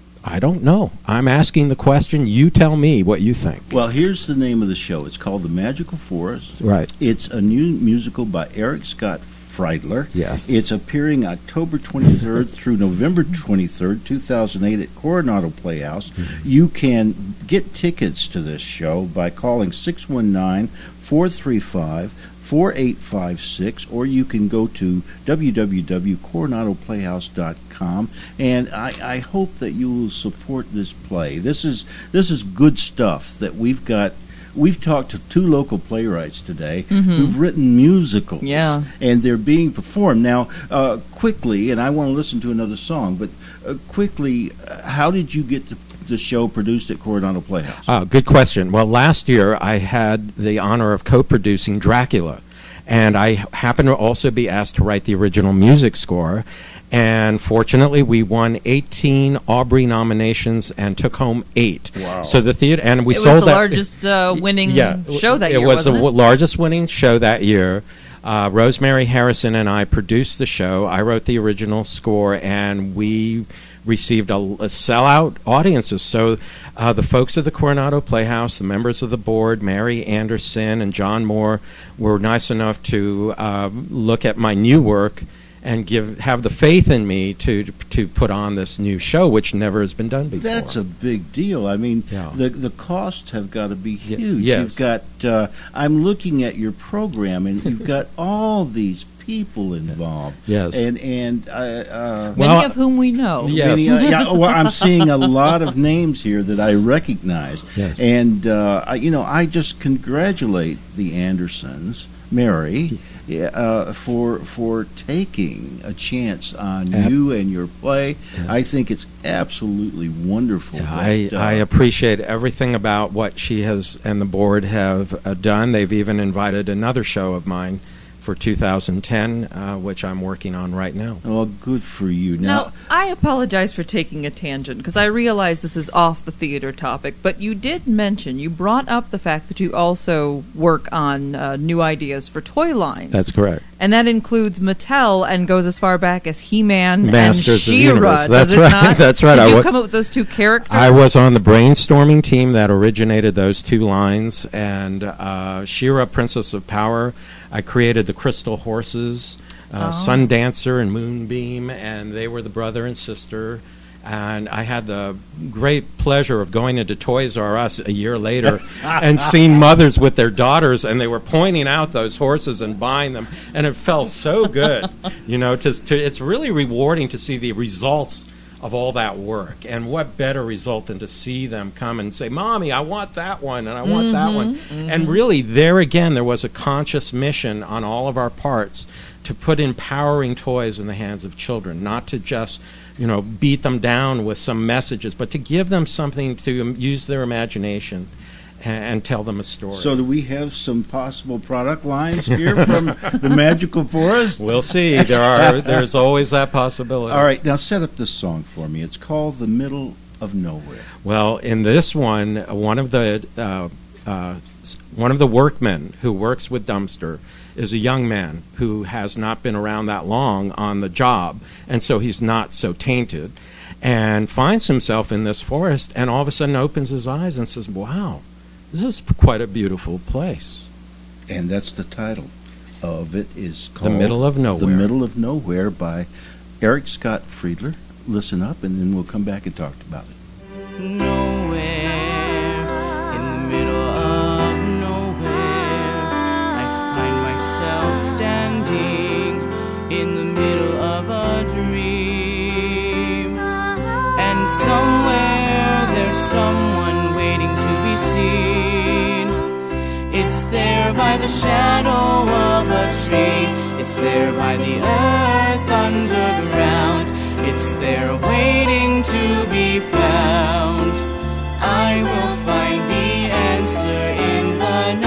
I don't know. I'm asking the question. You tell me what you think. Well, here's the name of the show. It's called The Magical Forest. Right. It's a new musical by Eric Scott Friedler. Yes. It's appearing October twenty-third through November twenty-third, two thousand eight at Coronado Playhouse. Mm-hmm. You can get tickets to this show by calling six one nine, four three five, four eight five six, or you can go to w w w dot coronado playhouse dot com, and I, I hope that you will support this play. This is this is good stuff that we've got. We've talked to two local playwrights today Mm-hmm. who've written musicals, Yeah. and they're being performed. Now, uh, quickly, and I want to listen to another song, but uh, quickly, uh, how did you get the, the show produced at Coronado Playhouse? Oh, good question. Well, last year I had the honor of co-producing Dracula, and I happened to also be asked to write the original music score. And fortunately, we won eighteen Aubrey nominations and took home eight. Wow. So the theater, and we it sold was the that. largest uh, winning yeah, show that it year, was the wasn't it? w- largest winning show that year. Uh, Rosemary Harrison and I produced the show. I wrote the original score, and we received a, a sellout audiences. So uh, the folks at the Coronado Playhouse, the members of the board, Mary Anderson and John Moore, were nice enough to uh, look at my new work and give have the faith in me to to put on this new show, which never has been done before. That's a big deal. I mean, Yeah. the the costs have got to be Ye- huge. yes. You've got. Uh, I'm looking at your program, and you've got all these people involved. Yes. And and uh, uh, Many Well, of whom we know. Yeah. many, uh, yeah. Well, I'm seeing a lot of names here that I recognize. Yes. And uh, I, you know, I just congratulate the Andersons Mary, yeah, uh, for for taking a chance on Ab- you and your play. Yeah. I think it's absolutely wonderful. Yeah, I, that, uh, I appreciate everything about what she has and the board have uh, done. They've even invited another show of mine for two thousand ten, uh, which I'm working on right now. Well, good for you. Now, Now, I apologize for taking a tangent because I realize this is off the theater topic, but you did mention, you brought up the fact that you also work on uh, new ideas for toy lines. That's correct. And that includes Mattel and goes as far back as He-Man Masters and of the She-Ra. Universe. Does That's it right. not? That's right. Did I you wa- come up with those two characters? I was on the brainstorming team that originated those two lines, and uh, She-Ra, Princess of Power, I created the Crystal Horses, uh, Oh. Sun Dancer and Moonbeam, and they were the brother and sister. And I had the great pleasure of going into Toys R Us a year later and seeing mothers with their daughters, and they were pointing out those horses and buying them, and it felt so good. You know, to, to it's really rewarding to see the results of all that work. And what better result than to see them come and say, "Mommy, I want that one, and I want that one." And really, there again, there was a conscious mission on all of our parts to put empowering toys in the hands of children, not to just, you know, beat them down with some messages, but to give them something to um, use their imagination and, and tell them a story. so do we have some possible product lines here from the Magical Forest? We'll see. There are. There's always that possibility. All right, now set up this song for me. It's called "The Middle of Nowhere." Well, in this one, one of the uh, uh, s- one of the workmen who works with Dumpster is a young man who has not been around that long on the job, and so he's not so tainted, and finds himself in this forest, and all of a sudden opens his eyes and says, "Wow, this is quite a beautiful place." And that's the title of it, is The called Middle of Nowhere. The Middle of Nowhere by Eric Scott Friedler. Listen up, and then we'll come back and talk about it. Nowhere in the middle of nowhere, I find myself standing in the middle of a dream. And somewhere there's someone waiting to be seen. It's there by the shadow of a tree. It's there by the earth underground. It's there waiting to be found. I will find the answer in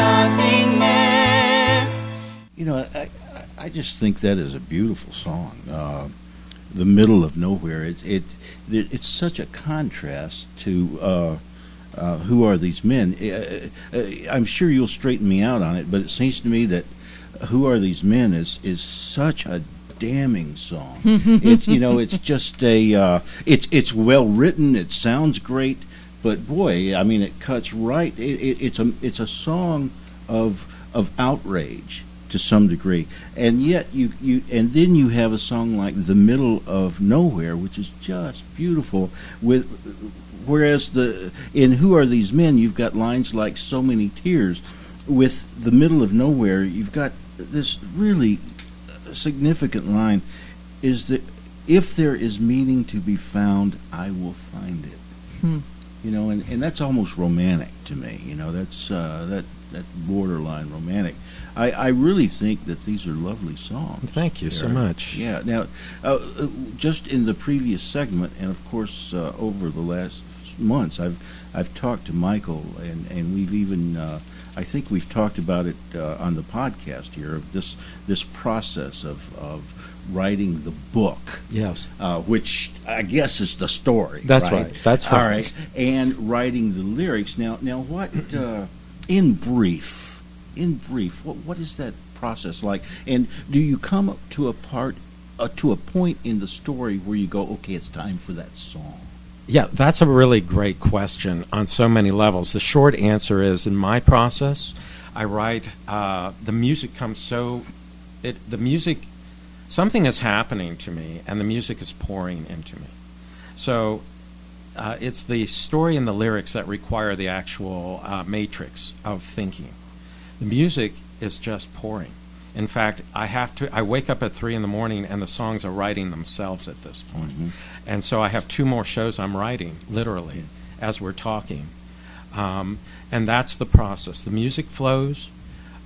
the nothingness. You know, I, I- I just think that is a beautiful song. Uh, the Middle of Nowhere. It, it, it it's such a contrast to uh, uh, Who Are These Men? Uh, uh, I'm sure you'll straighten me out on it, but it seems to me that Who Are These Men is is such a damning song. It's, you know, it's just a uh, it's it's well written. It sounds great, but boy, I mean, it cuts right. It, it, it's a it's a song of of outrage to some degree, and yet you you and then you have a song like "The Middle of Nowhere," which is just beautiful. With whereas the in "Who Are These Men," you've got lines like "So Many Tears." With "The Middle of Nowhere," you've got this really significant line: is that if there is meaning to be found, I will find it. Hmm. You know, and, and that's almost romantic to me. You know, that's uh, that that borderline romantic. I, I really think that these are lovely songs. Thank you so Eric. much. Yeah. Now, uh, uh, just in the previous segment, and of course uh, over the last months, I've I've talked to Michael, and and we've even uh, I think we've talked about it uh, on the podcast here, of this this process of of writing the book. Yes. Uh, which I guess is the story. That's right. right. That's All right. right. And writing the lyrics. Now, now, what? Uh, in brief, in brief, what what is that process like? And do you come up to a part, uh, to a point in the story where you go, okay, it's time for that song? Yeah, that's a really great question on so many levels. The short answer is, in my process, I write. Uh, the music comes so. It the music. Something is happening to me, and the music is pouring into me. So uh, it's the story and the lyrics that require the actual uh, matrix of thinking. The music is just pouring. In fact, I have to. I wake up at three in the morning, and the songs are writing themselves at this point. Mhm. And so I have two more shows I'm writing, literally, as we're talking. Um, and that's the process. The music flows.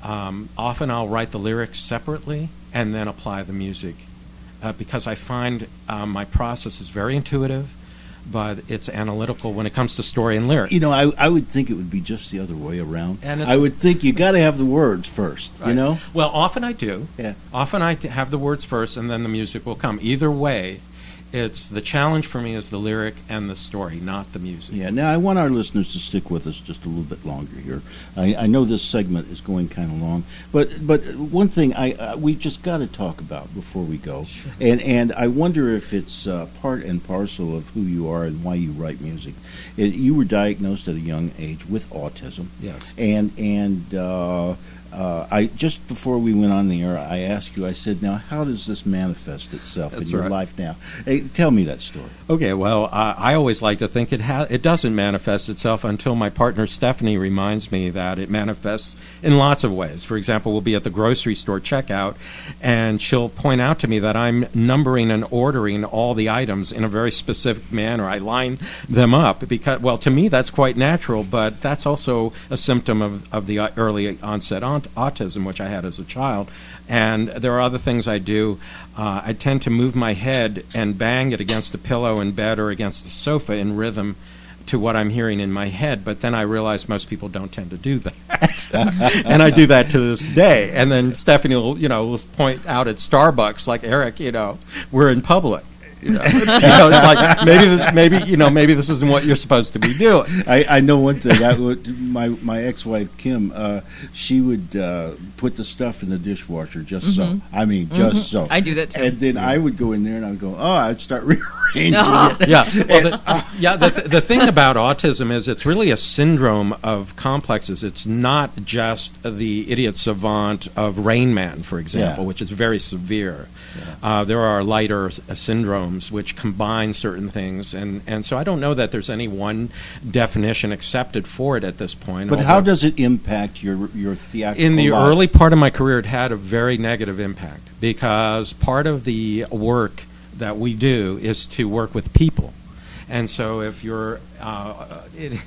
Um, often I'll write the lyrics separately and then apply the music uh, because I find um, my process is very intuitive, but it's analytical when it comes to story and lyric. You know, I, I would think it would be just the other way around. And it's- I would think you got to have the words first, you Right. know? Well, often I do. Yeah. Often I t- have the words first, and then the music will come. Either way, it's the challenge for me is the lyric and the story, not the music. Yeah, now I want our listeners to stick with us just a little bit longer here. I, I know this segment is going kind of long, but but one thing I uh, we just got to talk about before we go, Sure. and and I wonder if it's uh, part and parcel of who you are and why you write music. It, you were diagnosed at a young age with autism, Yes. and and. Uh, Uh, I just before we went on the air, I asked you. I said, "Now, how does this manifest itself That's in your right. life now?" Hey, tell me that story. Okay, well, uh, I always like to think it ha- it doesn't manifest itself until my partner Stephanie reminds me that it manifests in lots of ways. For example, we'll be at the grocery store checkout, and she'll point out to me that I'm numbering and ordering all the items in a very specific manner. I line them up because, well, to me that's quite natural, but that's also a symptom of, of the early onset aut- autism, which I had as a child. And there are other things I do. Uh, I tend to move my head and bang it against the pillow in bed or against the sofa in rhythm to what I'm hearing in my head. But then I realize most people don't tend to do that. And I do that to this day. And then Stephanie will, you know, will point out at Starbucks, like, Eric, you know, we're in public. You know, you know, it's like maybe this, maybe you know, maybe this isn't what you're supposed to be doing. I, I know one thing. I would, my my ex-wife Kim, uh, she would uh, put the stuff in the dishwasher just so. I mean, just so. I do that too. And then I would go in there and I would go, oh, I'd start rearranging Oh. it. Yeah, well, the, yeah. The, the thing about autism is it's really a syndrome of complexes. It's not just the idiot savant of Rain Man, for example, Yeah. which is very severe. Uh, there are lighter uh, syndromes which combine certain things, and, and so I don't know that there's any one definition accepted for it at this point. But how although- does it impact your your theatrical in the life? early part of my career, it had a very negative impact because part of the work that we do is to work with people, and so if you're uh, it,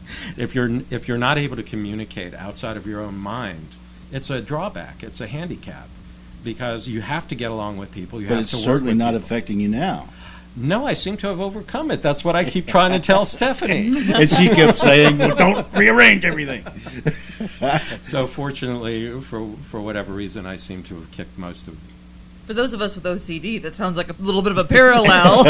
if you're if you're not able to communicate outside of your own mind, it's a drawback. It's a handicap because you have to get along with people. You But have it's to work certainly with not people. affecting you now. No, I seem to have overcome it. That's what I keep trying to tell Stephanie. And she kept saying, well, don't rearrange everything. So fortunately, for for whatever reason, I seem to have kicked most of. For those of us with O C D, that sounds like a little bit of a parallel.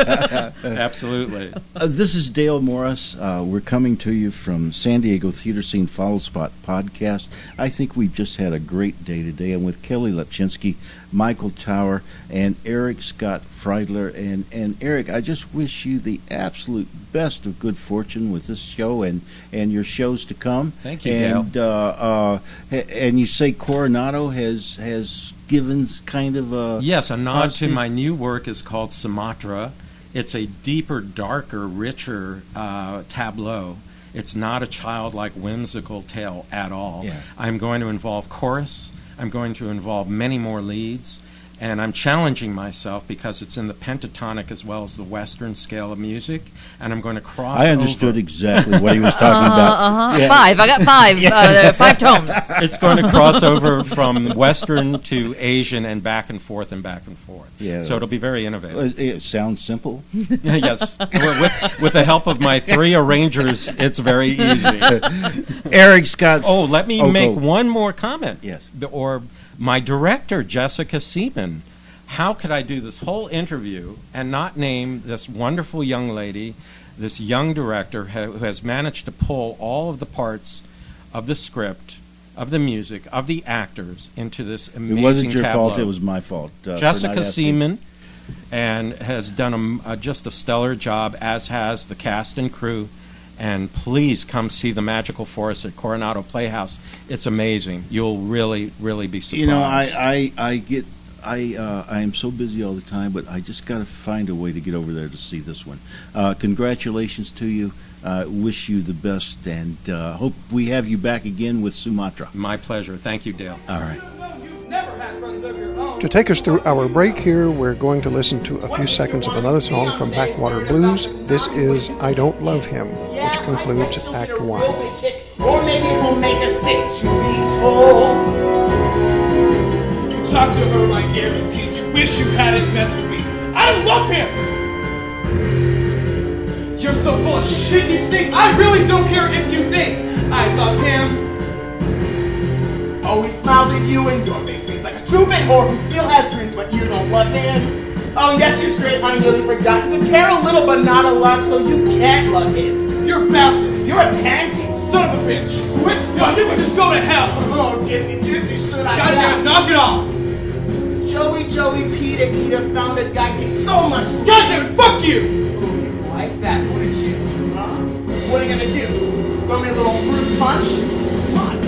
Absolutely. Uh, this is Dale Morris. Uh, we're coming to you from San Diego Theater Scene Follow Spot podcast. I think we've just had a great day today. I'm with Kelly Lepchinsky, Michael Tower, and Eric Scott Freidler. And, and Eric, I just wish you the absolute best of good fortune with this show and, and your shows to come. Thank you, and, uh, uh, ha- and you say Coronado has has given kind of a... Yes, a nod to positive- my new work is called Sumatra. It's a deeper, darker, richer uh, tableau. It's not a childlike, whimsical tale at all. Yeah. I'm going to involve chorus. I'm going to involve many more leads. And I'm challenging myself because it's in the pentatonic as well as the Western scale of music. And I'm going to cross I understood over. exactly what he was talking about. Uh-huh. Yeah. Five. I got five. Uh, there are five tones. It's going to cross over from Western to Asian and back and forth and back and forth. Yeah. So it'll be very innovative. It, it sounds simple. Yes. with, with the help of my three arrangers, it's very easy. Eric Scott. Oh, let me Oh, make go. one more comment. Yes. The- Or my director, Jessica Seaman. How could I do this whole interview and not name this wonderful young lady, this young director ha- who has managed to pull all of the parts of the script, of the music, of the actors into this It amazing wasn't your tableau. fault. It was my fault. Uh, for not Jessica asking. Seaman, and has done a m- uh, just a stellar job, as has the cast and crew. And please come see the Magical Forest at Coronado Playhouse. It's amazing. You'll really, really be surprised. You know, I, I, I get, I, uh, I am so busy all the time, but I just got to find a way to get over there to see this one. Uh, congratulations to you. Uh, wish you the best, and uh, hope we have you back again with Sumatra. My pleasure. Thank you, Dale. All right. To take us through our break here, we're going to listen to a few seconds of another song from Backwater Blues. This is I Don't Love Him, which concludes Act One. Or maybe it will make us sick to be told. You talk to her like guaranteed. You wish you hadn't messed with me. I love him! You're so full of shit, you think. I really don't care if you think I love him. Always smiles at you and your face means like a true-bit whore who still has dreams but you don't love him. Oh yes, you're straight, I nearly forgot. You care a little but not a lot, so you can't love him. You're a bastard. You're a pansy. Son of a bitch. Switch No, you can just go to hell. Oh, dizzy, dizzy, should I? Goddamn, knock it off. Joey, Joey, Peter, Peter found a guy tastes so much. Goddamn, fuck you. Ooh, like that, wouldn't you? Huh? What are you gonna do? Throw me a little fruit punch? Come on.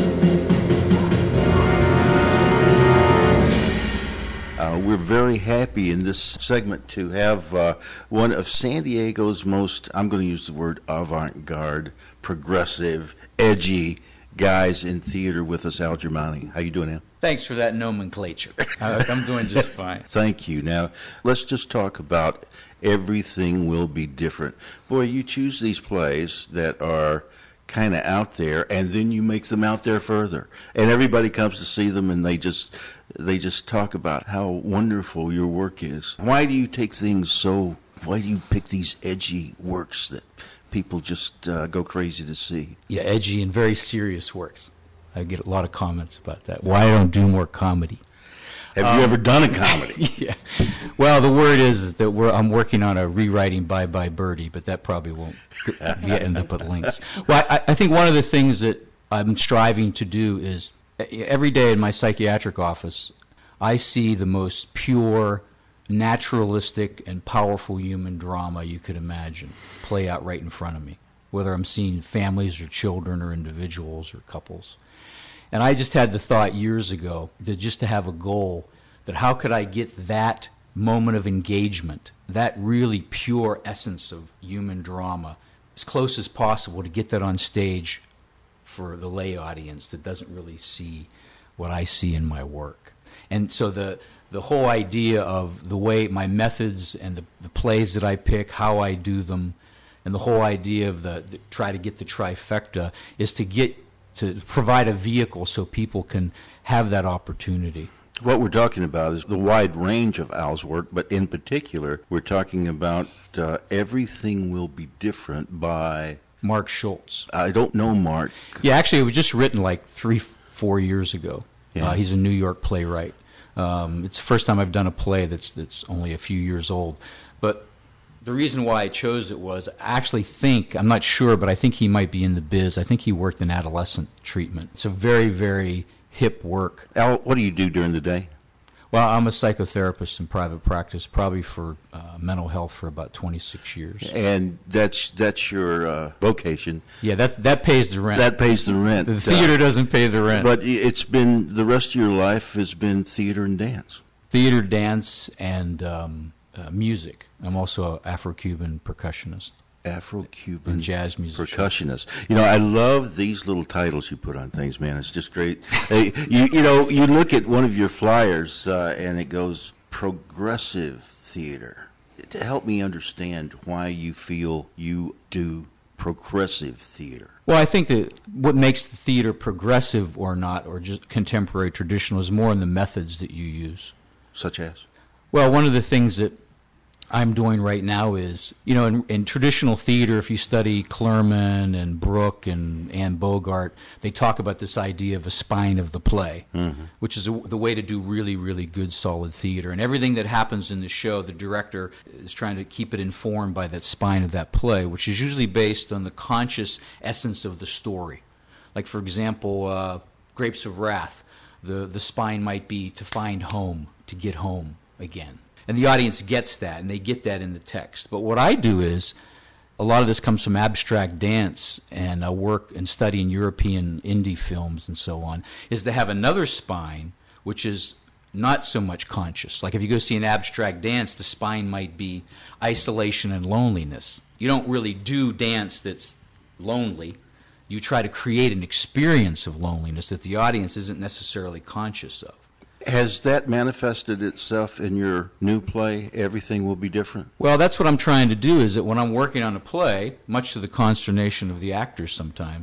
Uh, we're very happy in this segment to have uh, one of San Diego's most, I'm going to use the word avant-garde, progressive, edgy guys in theater with us, Al Germani. How you doing, Al? Thanks for that nomenclature. I, I'm doing just fine. Thank you. Now, let's just talk about Everything Will Be Different. Boy, you choose these plays that are kind of out there, and then you make them out there further. And everybody comes to see them, and they just they just talk about how wonderful your work is. Why do you take things so, why do you pick these edgy works that people just uh, go crazy to see? Yeah, edgy and very serious works. I get a lot of comments about that. Why I don't do more comedy. Have um, you ever done a comedy? Yeah. Well, the word is that we're, I'm working on a rewriting Bye Bye Birdie, but that probably won't be, end up at links. Well, I, I think one of the things that I'm striving to do is every day in my psychiatric office, I see the most pure, naturalistic, and powerful human drama you could imagine play out right in front of me, whether I'm seeing families or children or individuals or couples. And I just had the thought years ago that just to have a goal that how could I get that moment of engagement, that really pure essence of human drama, as close as possible to get that on stage for the lay audience that doesn't really see what I see in my work. And so the the whole idea of the way my methods and the, the plays that I pick, how I do them, and the whole idea of the, the try to get the trifecta is to get to provide a vehicle so people can have that opportunity. What we're talking about is the wide range of Al's work, but in particular, we're talking about uh, Everything Will Be Different by Mark Schultz. I don't know Mark. Yeah, actually, it was just written like three, four years ago. Yeah. Uh, he's a New York playwright. Um, it's the first time I've done a play that's that's only a few years old. But the reason why I chose it was I actually think, I'm not sure, but I think he might be in the biz. I think he worked in adolescent treatment. It's a very, very hip work. Al, what do you do during the day? Well, I'm a psychotherapist in private practice, probably for uh, mental health for about twenty-six years. And that's that's your uh, vocation. Yeah, that that pays the rent. That pays the rent. The theater uh, doesn't pay the rent. But it's been, the rest of your life has been theater and dance. Theater, dance, and um, uh, music. I'm also an Afro-Cuban percussionist. Afro-Cuban and jazz musician. Percussionist. You know, I love these little titles you put on things, man. It's just great. Hey, you, you know, you look at one of your flyers uh, and it goes progressive theater. To help me understand why you feel you do progressive theater. Well, I think that what makes the theater progressive or not, or just contemporary traditional, is more in the methods that you use. Such as? Well, one of the things that I'm doing right now is, you know, in, in traditional theater, if you study Clermont and Brooke and Anne Bogart, they talk about this idea of a spine of the play, mm-hmm. which is a, the way to do really, really good, solid theater. And everything that happens in the show, the director is trying to keep it informed by that spine of that play, which is usually based on the conscious essence of the story. Like, for example, uh, Grapes of Wrath, the, the spine might be to find home, to get home again. And the audience gets that, and they get that in the text. But what I do is, a lot of this comes from abstract dance and uh, work and studying European indie films and so on, is to have another spine, which is not so much conscious. Like if you go see an abstract dance, the spine might be isolation and loneliness. You don't really do dance that's lonely. You try to create an experience of loneliness that the audience isn't necessarily conscious of. Has that manifested itself in your new play, Everything Will Be Different? Well, that's what I'm trying to do, is that when I'm working on a play, much to the consternation of the actors sometimes,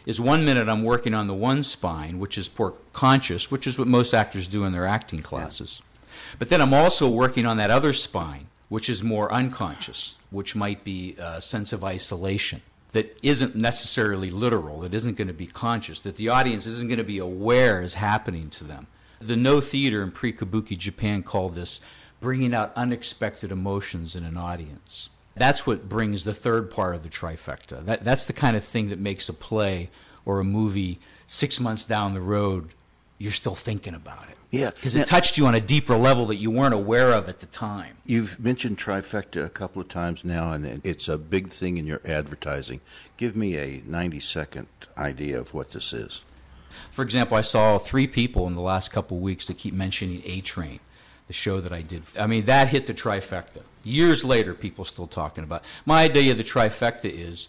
is one minute I'm working on the one spine, which is more conscious, which is what most actors do in their acting classes. But then I'm also working on that other spine, which is more unconscious, which might be a sense of isolation that isn't necessarily literal, that isn't going to be conscious, that the audience isn't going to be aware is happening to them. The No Theater in pre-kabuki Japan called this bringing out unexpected emotions in an audience. That's what brings the third part of the trifecta. That, that's the kind of thing that makes a play or a movie six months down the road, you're still thinking about it. Yeah. Because it touched you on a deeper level that you weren't aware of at the time. You've mentioned trifecta a couple of times now, and it's a big thing in your advertising. Give me a ninety-second idea of what this is. For example, I saw three people in the last couple of weeks that keep mentioning A-Train, the show that I did. I mean, that hit the trifecta. Years later, people still talking about it. My idea of the trifecta is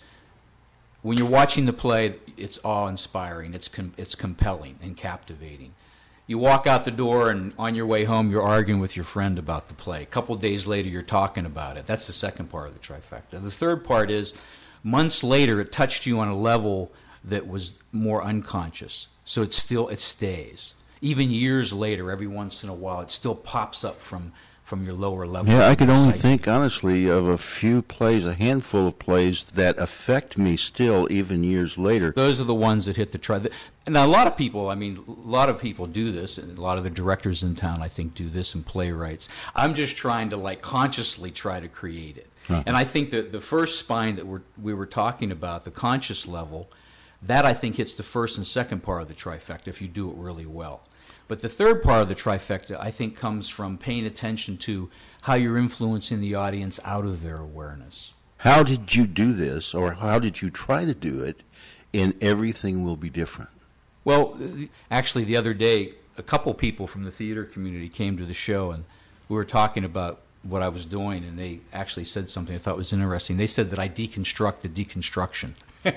when you're watching the play, it's awe-inspiring, it's com- it's compelling and captivating. You walk out the door, and on your way home, you're arguing with your friend about the play. A couple of days later, you're talking about it. That's the second part of the trifecta. The third part is months later, it touched you on a level that was more unconscious. So it still it stays. Even years later, every once in a while, it still pops up from, from your lower level. Yeah, I could only think, honestly, of a few plays, a handful of plays that affect me still even years later. Those are the ones that hit the tri. And a lot of people, I mean, a lot of people do this, and a lot of the directors in town, I think, do this, and playwrights. I'm just trying to, like, consciously try to create it. Huh. And I think that the first spine that we're, we were talking about, the conscious level, that I think hits the first and second part of the trifecta if you do it really well. But the third part of the trifecta, I think, comes from paying attention to how you're influencing the audience out of their awareness. How did you do this, or how did you try to do it in Everything Will Be Different? Well, actually, the other day, a couple people from the theater community came to the show, and we were talking about what I was doing, and they actually said something I thought was interesting. They said that I deconstruct the deconstruction.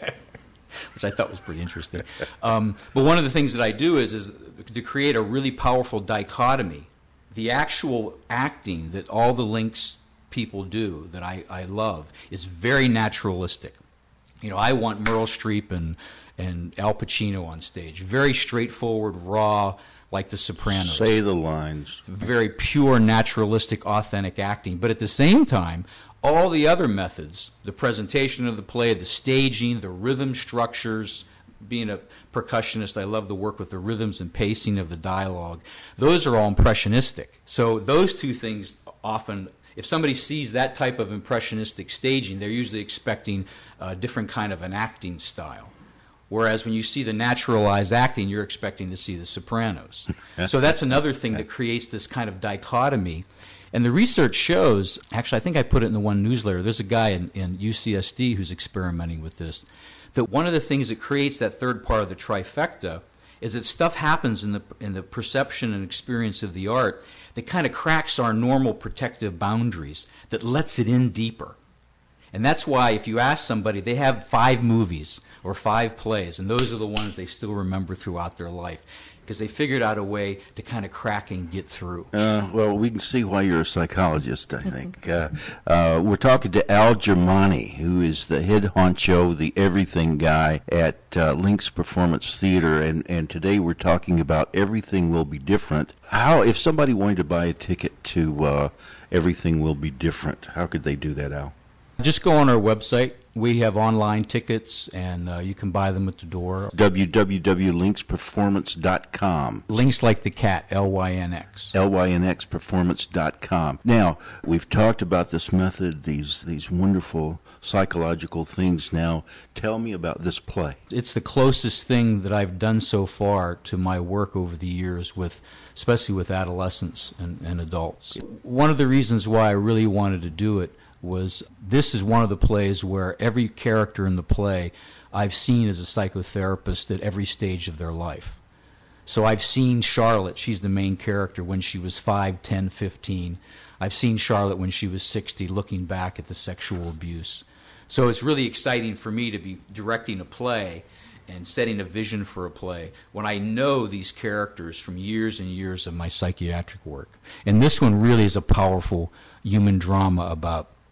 Which I thought was pretty interesting. Um, but one of the things that I do is, is to create a really powerful dichotomy. The actual acting that all the Lynx people do that I, I love is very naturalistic. You know, I want Meryl Streep and, and Al Pacino on stage. Very straightforward, raw, like The Sopranos. Say the lines. Very pure, naturalistic, authentic acting. But at the same time, all the other methods, the presentation of the play, the staging, the rhythm structures, being a percussionist, I love the work with the rhythms and pacing of the dialogue. Those are all impressionistic. So those two things often, if somebody sees that type of impressionistic staging, they're usually expecting a different kind of an acting style. Whereas when you see the naturalized acting, you're expecting to see The Sopranos. So that's another thing that creates this kind of dichotomy. And the research shows, actually I think I put it in the one newsletter, there's a guy in, in U C S D who's experimenting with this, that one of the things that creates that third part of the trifecta is that stuff happens in the in the perception and experience of the art that kind of cracks our normal protective boundaries, that lets it in deeper. And that's why if you ask somebody, they have five movies or five plays, and those are the ones they still remember throughout their life, because they figured out a way to kind of crack and get through. Uh, well, we can see why you're a psychologist, I think. uh, uh, we're talking to Al Germani, who is the head honcho, the everything guy at uh, Lynx Performance Theater, and, and today we're talking about Everything Will Be Different. How, if somebody wanted to buy a ticket to uh, Everything Will Be Different, how could they do that, Al? Just go on our website. We have online tickets, and uh, you can buy them at the door. w w w dot lynx performance dot com. Lynx like the cat, L Y N X. L Y N X performance dot com. Now, we've talked about this method, these these wonderful psychological things. Now, tell me about this play. It's the closest thing that I've done so far to my work over the years, with, especially with adolescents and, and adults. One of the reasons why I really wanted to do it was this is one of the plays where every character in the play I've seen as a psychotherapist at every stage of their life. So I've seen Charlotte, she's the main character, when she was five, ten, fifteen. I've seen Charlotte when she was sixty, looking back at the sexual abuse. So it's really exciting for me to be directing a play and setting a vision for a play when I know these characters from years and years of my psychiatric work. And this one really is a powerful human drama about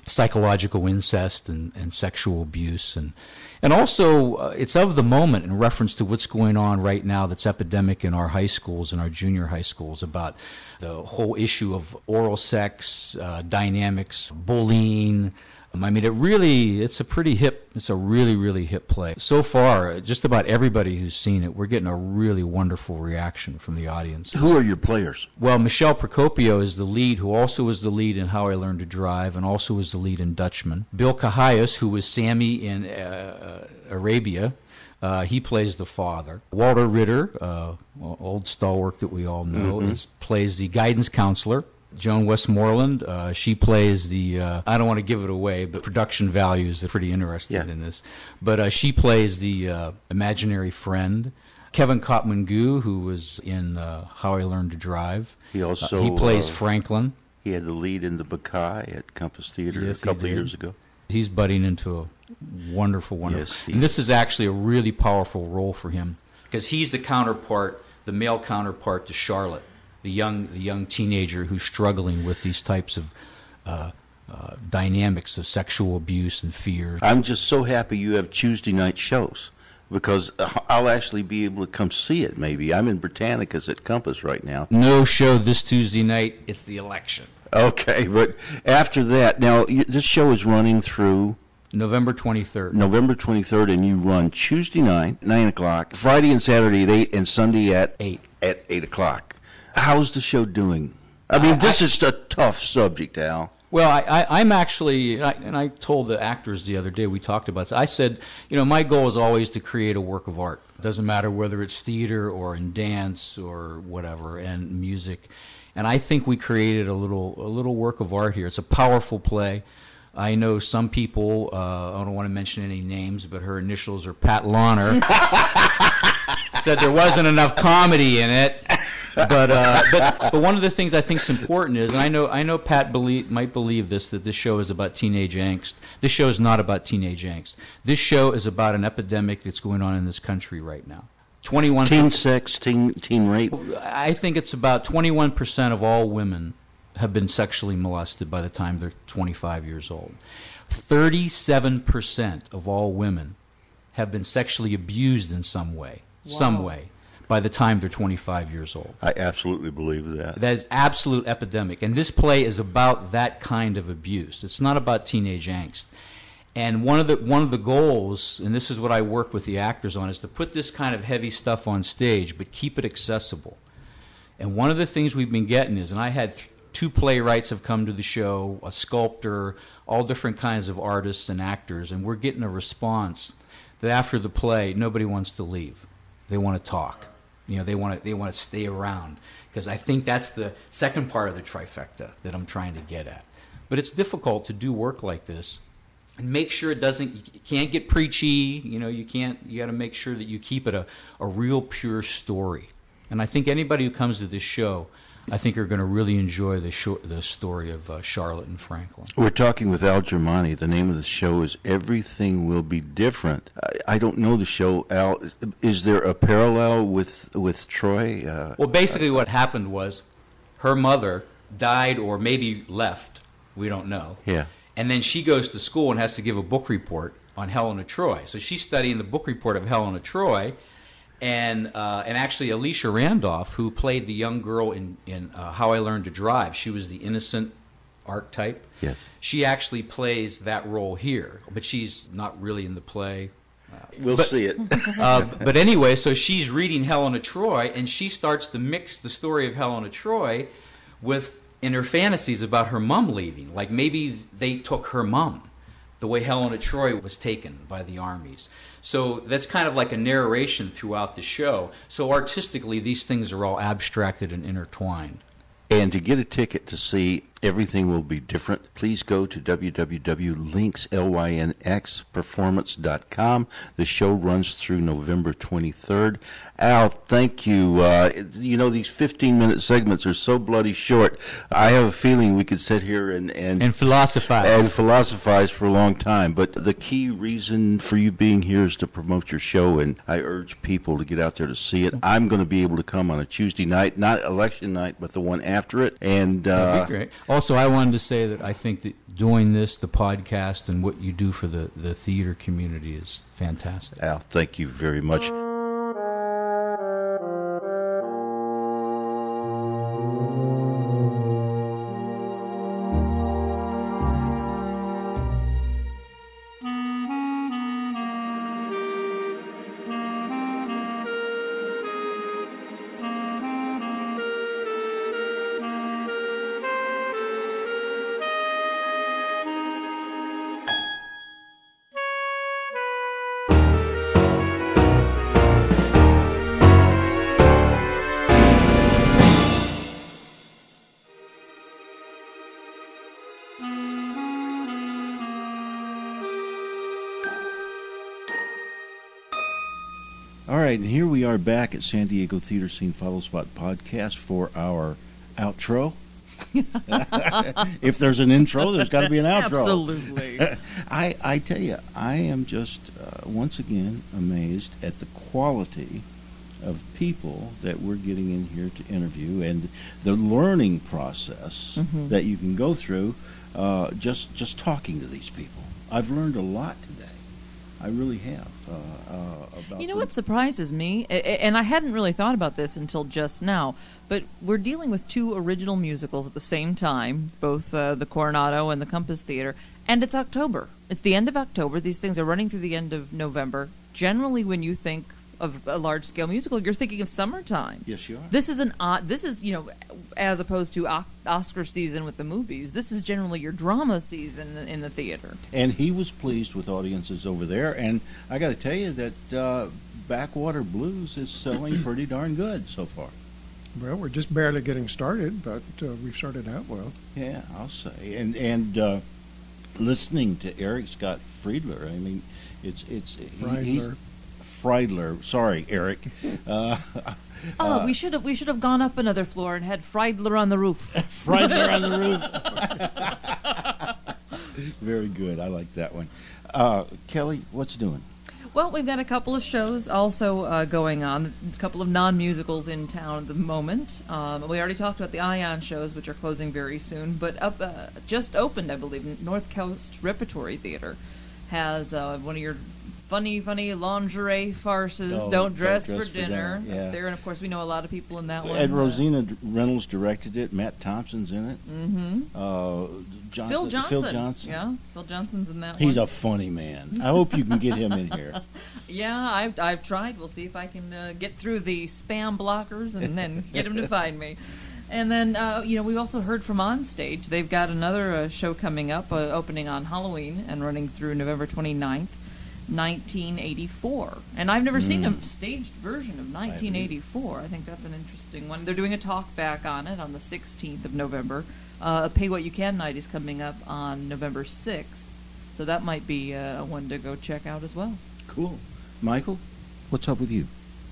psychological incest and, and sexual abuse, and and also uh, it's of the moment in reference to what's going on right now that's epidemic in our high schools and our junior high schools about the whole issue of oral sex, uh, dynamics, bullying. Um, I mean, it really, it's a pretty hip, it's a really, really hip play. So far, just about everybody who's seen it, we're getting a really wonderful reaction from the audience. Who are your players? Well, Michelle Procopio is the lead, who also was the lead in How I Learned to Drive and also was the lead in Dutchman. Bill Cajallas, who was Sammy in uh, uh, Arabia, uh, he plays the father. Walter Ritter, uh, old stalwart that we all know, mm-hmm. is, plays the guidance counselor. Joan Westmoreland, uh, she plays the, uh, I don't want to give it away, but production values are pretty interested yeah. in this. But uh, she plays the uh, imaginary friend. Kevin Cotman-Gu, who was in uh, How I Learned to Drive. He also uh, he plays uh, Franklin. He had the lead in the Buckeye at Compass Theater yes, a couple of years ago. He's budding into a wonderful, wonderful. Yes, and this is actually a really powerful role for him because he's the counterpart, the male counterpart to Charlotte. The young, the young teenager who's struggling with these types of uh, uh, dynamics of sexual abuse and fear. I'm just so happy you have Tuesday night shows because I'll actually be able to come see it. Maybe I'm in Britannicus at Compass right now. No show this Tuesday night. It's the election. Okay, but after that, now this show is running through November twenty-third. November twenty-third, and you run Tuesday night, nine o'clock, Friday and Saturday at eight, and Sunday at eight at eight o'clock. How's the show doing? I mean, this I, is a tough subject, Al. Well, I, I, I'm actually, I, and I told the actors the other day, we talked about this, I said, you know, my goal is always to create a work of art. It doesn't matter whether it's theater or in dance or whatever, and music. And I think we created a little a little work of art here. It's a powerful play. I know some people, uh, I don't want to mention any names, but her initials are Pat Launer, said there wasn't enough comedy in it. But, uh, but but one of the things I think is important is, and I know I know Pat believe, might believe this, that this show is about teenage angst. This show is not about teenage angst. This show is about an epidemic that's going on in this country right now. twenty-one Teen sex, teen teen rape. I think it's about twenty-one percent of all women have been sexually molested by the time they're twenty-five years old. thirty-seven percent of all women have been sexually abused in some way, wow. some way. by the time they're twenty-five years old. I absolutely believe that. That is absolute epidemic. And this play is about that kind of abuse. It's not about teenage angst. And one of the one of the goals, and this is what I work with the actors on, is to put this kind of heavy stuff on stage, but keep it accessible. And one of the things we've been getting is, and I had th- two playwrights have come to the show, a sculptor, all different kinds of artists and actors, and we're getting a response that after the play, nobody wants to leave. They want to talk. You know, they want to they want to stay around, because I think that's the second part of the trifecta that I'm trying to get at. But it's difficult to do work like this and make sure it doesn't. You can't get preachy. You know, you can't. You got to make sure that you keep it a, a real pure story. And I think anybody who comes to this show, I think are going to really enjoy the show, the story of uh, Charlotte and Franklin. We're talking with Al Germani. The name of the show is Everything Will Be Different. I, I don't know the show, Al. Is there a parallel with with Troy? Uh, well, basically what happened was her mother died or maybe left. We don't know. Yeah. And then she goes to school and has to give a book report on Helena Troy. So she's studying the book report of Helena Troy. And uh, and actually, Alicia Randolph, who played the young girl in, in uh, How I Learned to Drive, she was the innocent archetype. Yes. She actually plays that role here, but she's not really in the play. Uh, we'll but, see it. uh, but anyway, so she's reading Helena Troy, and she starts to mix the story of Helena Troy with, in her fantasies about her mom leaving. Like maybe they took her mom, the way Helena Troy was taken by the armies. So that's kind of like a narration throughout the show. So artistically, these things are all abstracted and intertwined. And to get a ticket to see Everything Will Be Different, please go to w w w dot lynx performance dot com. The show runs through November twenty-third. Al, thank you. Uh, you know, these fifteen-minute segments are so bloody short. I have a feeling we could sit here and... And, and philosophize. And philosophize for a long time. But the key reason for you being here is to promote your show, and I urge people to get out there to see it. I'm going to be able to come on a Tuesday night, not election night, but the one after it. And uh, that'd be great. Also, I wanted to say that I think that doing this, the podcast, and what you do for the, the theater community is fantastic. Al, thank you very much. All right, and here we are back at San Diego Theater Scene Follow Spot podcast for our outro. If there's an intro, there's got to be an outro. Absolutely. I, I tell you, I am just uh, once again amazed at the quality of people that we're getting in here to interview and the learning process Mhm. that you can go through uh, just just talking to these people. I've learned a lot today. I really have. Uh, uh, about You know the- what surprises me, A- a- and I hadn't really thought about this until just now, but we're dealing with two original musicals at the same time, both uh, the Coronado and the Compass Theater, and it's October. It's the end of October. These things are running through the end of November. Generally, when you think of a large-scale musical, you're thinking of summertime. Yes, you are. This is an odd. This is, you know, as opposed to o- Oscar season with the movies. This is generally your drama season in, in the theater. And he was pleased with audiences over there. And I got to tell you that uh, Backwater Blues is selling pretty darn good so far. Well, we're just barely getting started, but uh, we've started out well. Yeah, I'll say. And and uh, listening to Eric Scott Friedler, I mean, it's it's he- he- Friedler. Friedler. Sorry, Eric. Uh, Oh, uh, we should have we should have gone up another floor and had Friedler on the roof. Friedler on the roof. Very good. I like that one. Uh, Kelly, what's doing? Well, we've got a couple of shows also uh, going on, a couple of non-musicals in town at the moment. Um, we already talked about the Ion shows, which are closing very soon, but up uh, just opened, I believe, North Coast Repertory Theater has uh, one of your funny, funny lingerie farces, Oh, Don't Dress, Don't Dress for, for dinner, Dinner, yeah. up there, and of course we know a lot of people in that one. And Uh, Rosina Reynolds directed it. Matt Thompson's in it. Mm-hmm. Uh, John- Phil Johnson. Phil Johnson. Yeah, Phil Johnson's in that He's one. a funny man. I hope you can get him in here. Yeah, I've, I've tried. We'll see if I can uh, get through the spam blockers and then get him to find me. And then, uh, you know, we've also heard from Onstage. They've got another uh, show coming up, uh, opening on Halloween and running through November twenty-ninth, nineteen eighty-four. And I've never seen a Mm. staged version of nineteen eighty-four. I think that's an interesting one. They're doing a talk back on it on the sixteenth of November. Uh, Pay What You Can night is coming up on November sixth. So that might be uh, one to go check out as well. Cool. Michael, what's up with you?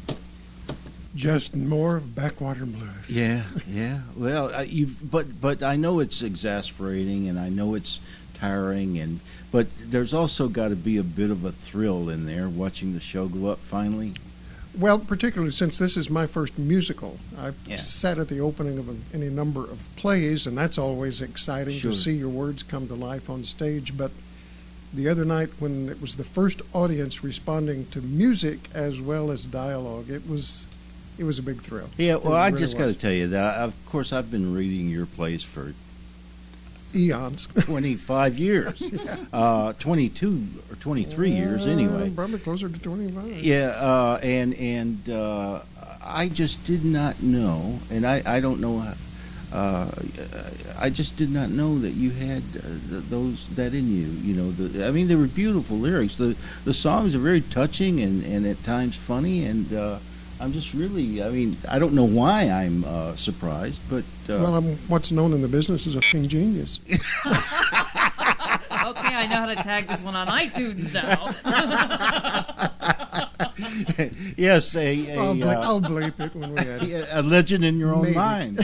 Just more of Backwater Blues. Yeah, yeah. Well, uh, you but but I know it's exasperating, and I know it's tiring, and but there's also got to be a bit of a thrill in there watching the show go up finally. Well, particularly since this is my first musical. I've Yeah. sat at the opening of a, any number of plays, and that's always exciting Sure. to see your words come to life on stage. But the other night, when it was the first audience responding to music as well as dialogue, it was it was a big thrill. Yeah. It Well, I really just got to was. tell you that of course I've been reading your plays for Eons. twenty-five years, uh, twenty-two or twenty-three years Uh, anyway. Probably closer to twenty-five. Yeah, uh, and and uh, I just did not know, and I, I don't know. Uh, I just did not know that you had uh, th- those that in you. You know, the, I mean, they were beautiful lyrics. the The songs are very touching and, and at times funny. And uh, I'm just really, I mean, I don't know why I'm uh, surprised, but uh, Well, I'm what's known in the business as a f***ing genius. Okay, I know how to tag this one on iTunes now. yes, a a, I'll, ble- uh, I'll bleep it when we edit. yeah, a legend in your own Maybe. mind.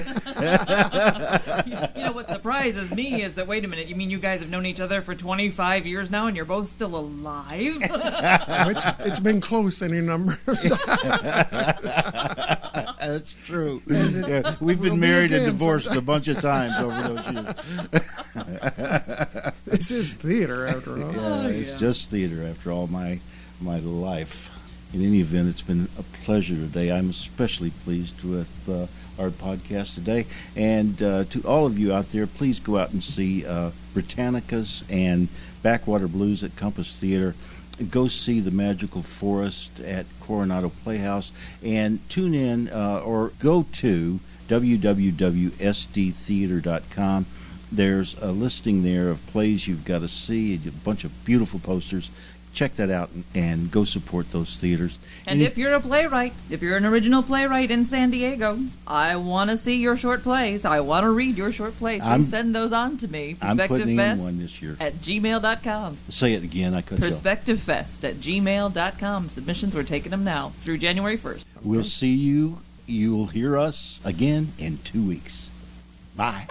You know what surprises me is that, wait a minute, you mean you guys have known each other for twenty-five years now and you're both still alive? Oh, it's, it's been close any number of times. That's true. Yeah, we've been married and divorced a bunch of times over those years. This is theater, after all. Yeah, it's yeah. just theater after all my my life. In any event, it's been a pleasure today. I'm especially pleased with uh, our podcast today. And uh, to all of you out there, please go out and see uh, Britannicas and Backwater Blues at Compass Theater. Go see The Magical Forest at Coronado Playhouse. And tune in uh, or go to w w w dot s d theater dot com. There's a listing there of plays you've got to see, a bunch of beautiful posters. Check that out and, and go support those theaters. And if you're a playwright, if you're an original playwright in San Diego, I want to see your short plays. I want to read your short plays. Please I'm- send those on to me. I'm putting in Perspective one Fest this year. at gmail dot com. Say it again. I cut you off. Perspective Fest at gmail dot com. Submissions, we're taking them now through January first. We'll see you. You'll hear us again in two weeks. Bye.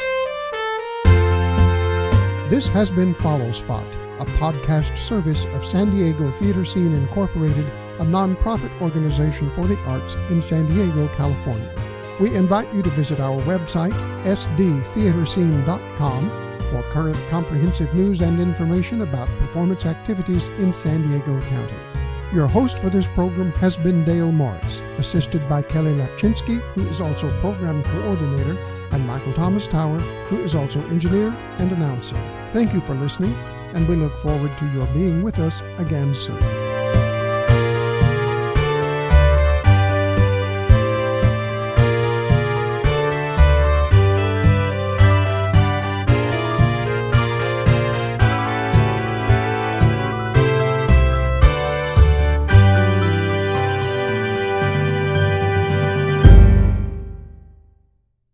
This has been Follow Spot, a podcast service of San Diego Theater Scene Incorporated, a nonprofit organization for the arts in San Diego, California. We invite you to visit our website, s d theater scene dot com, for current comprehensive news and information about performance activities in San Diego County. Your host for this program has been Dale Morris, assisted by Kelly Lapchinsky, who is also program coordinator, and Michael Thomas Tower, who is also engineer and announcer. Thank you for listening, and we look forward to your being with us again soon.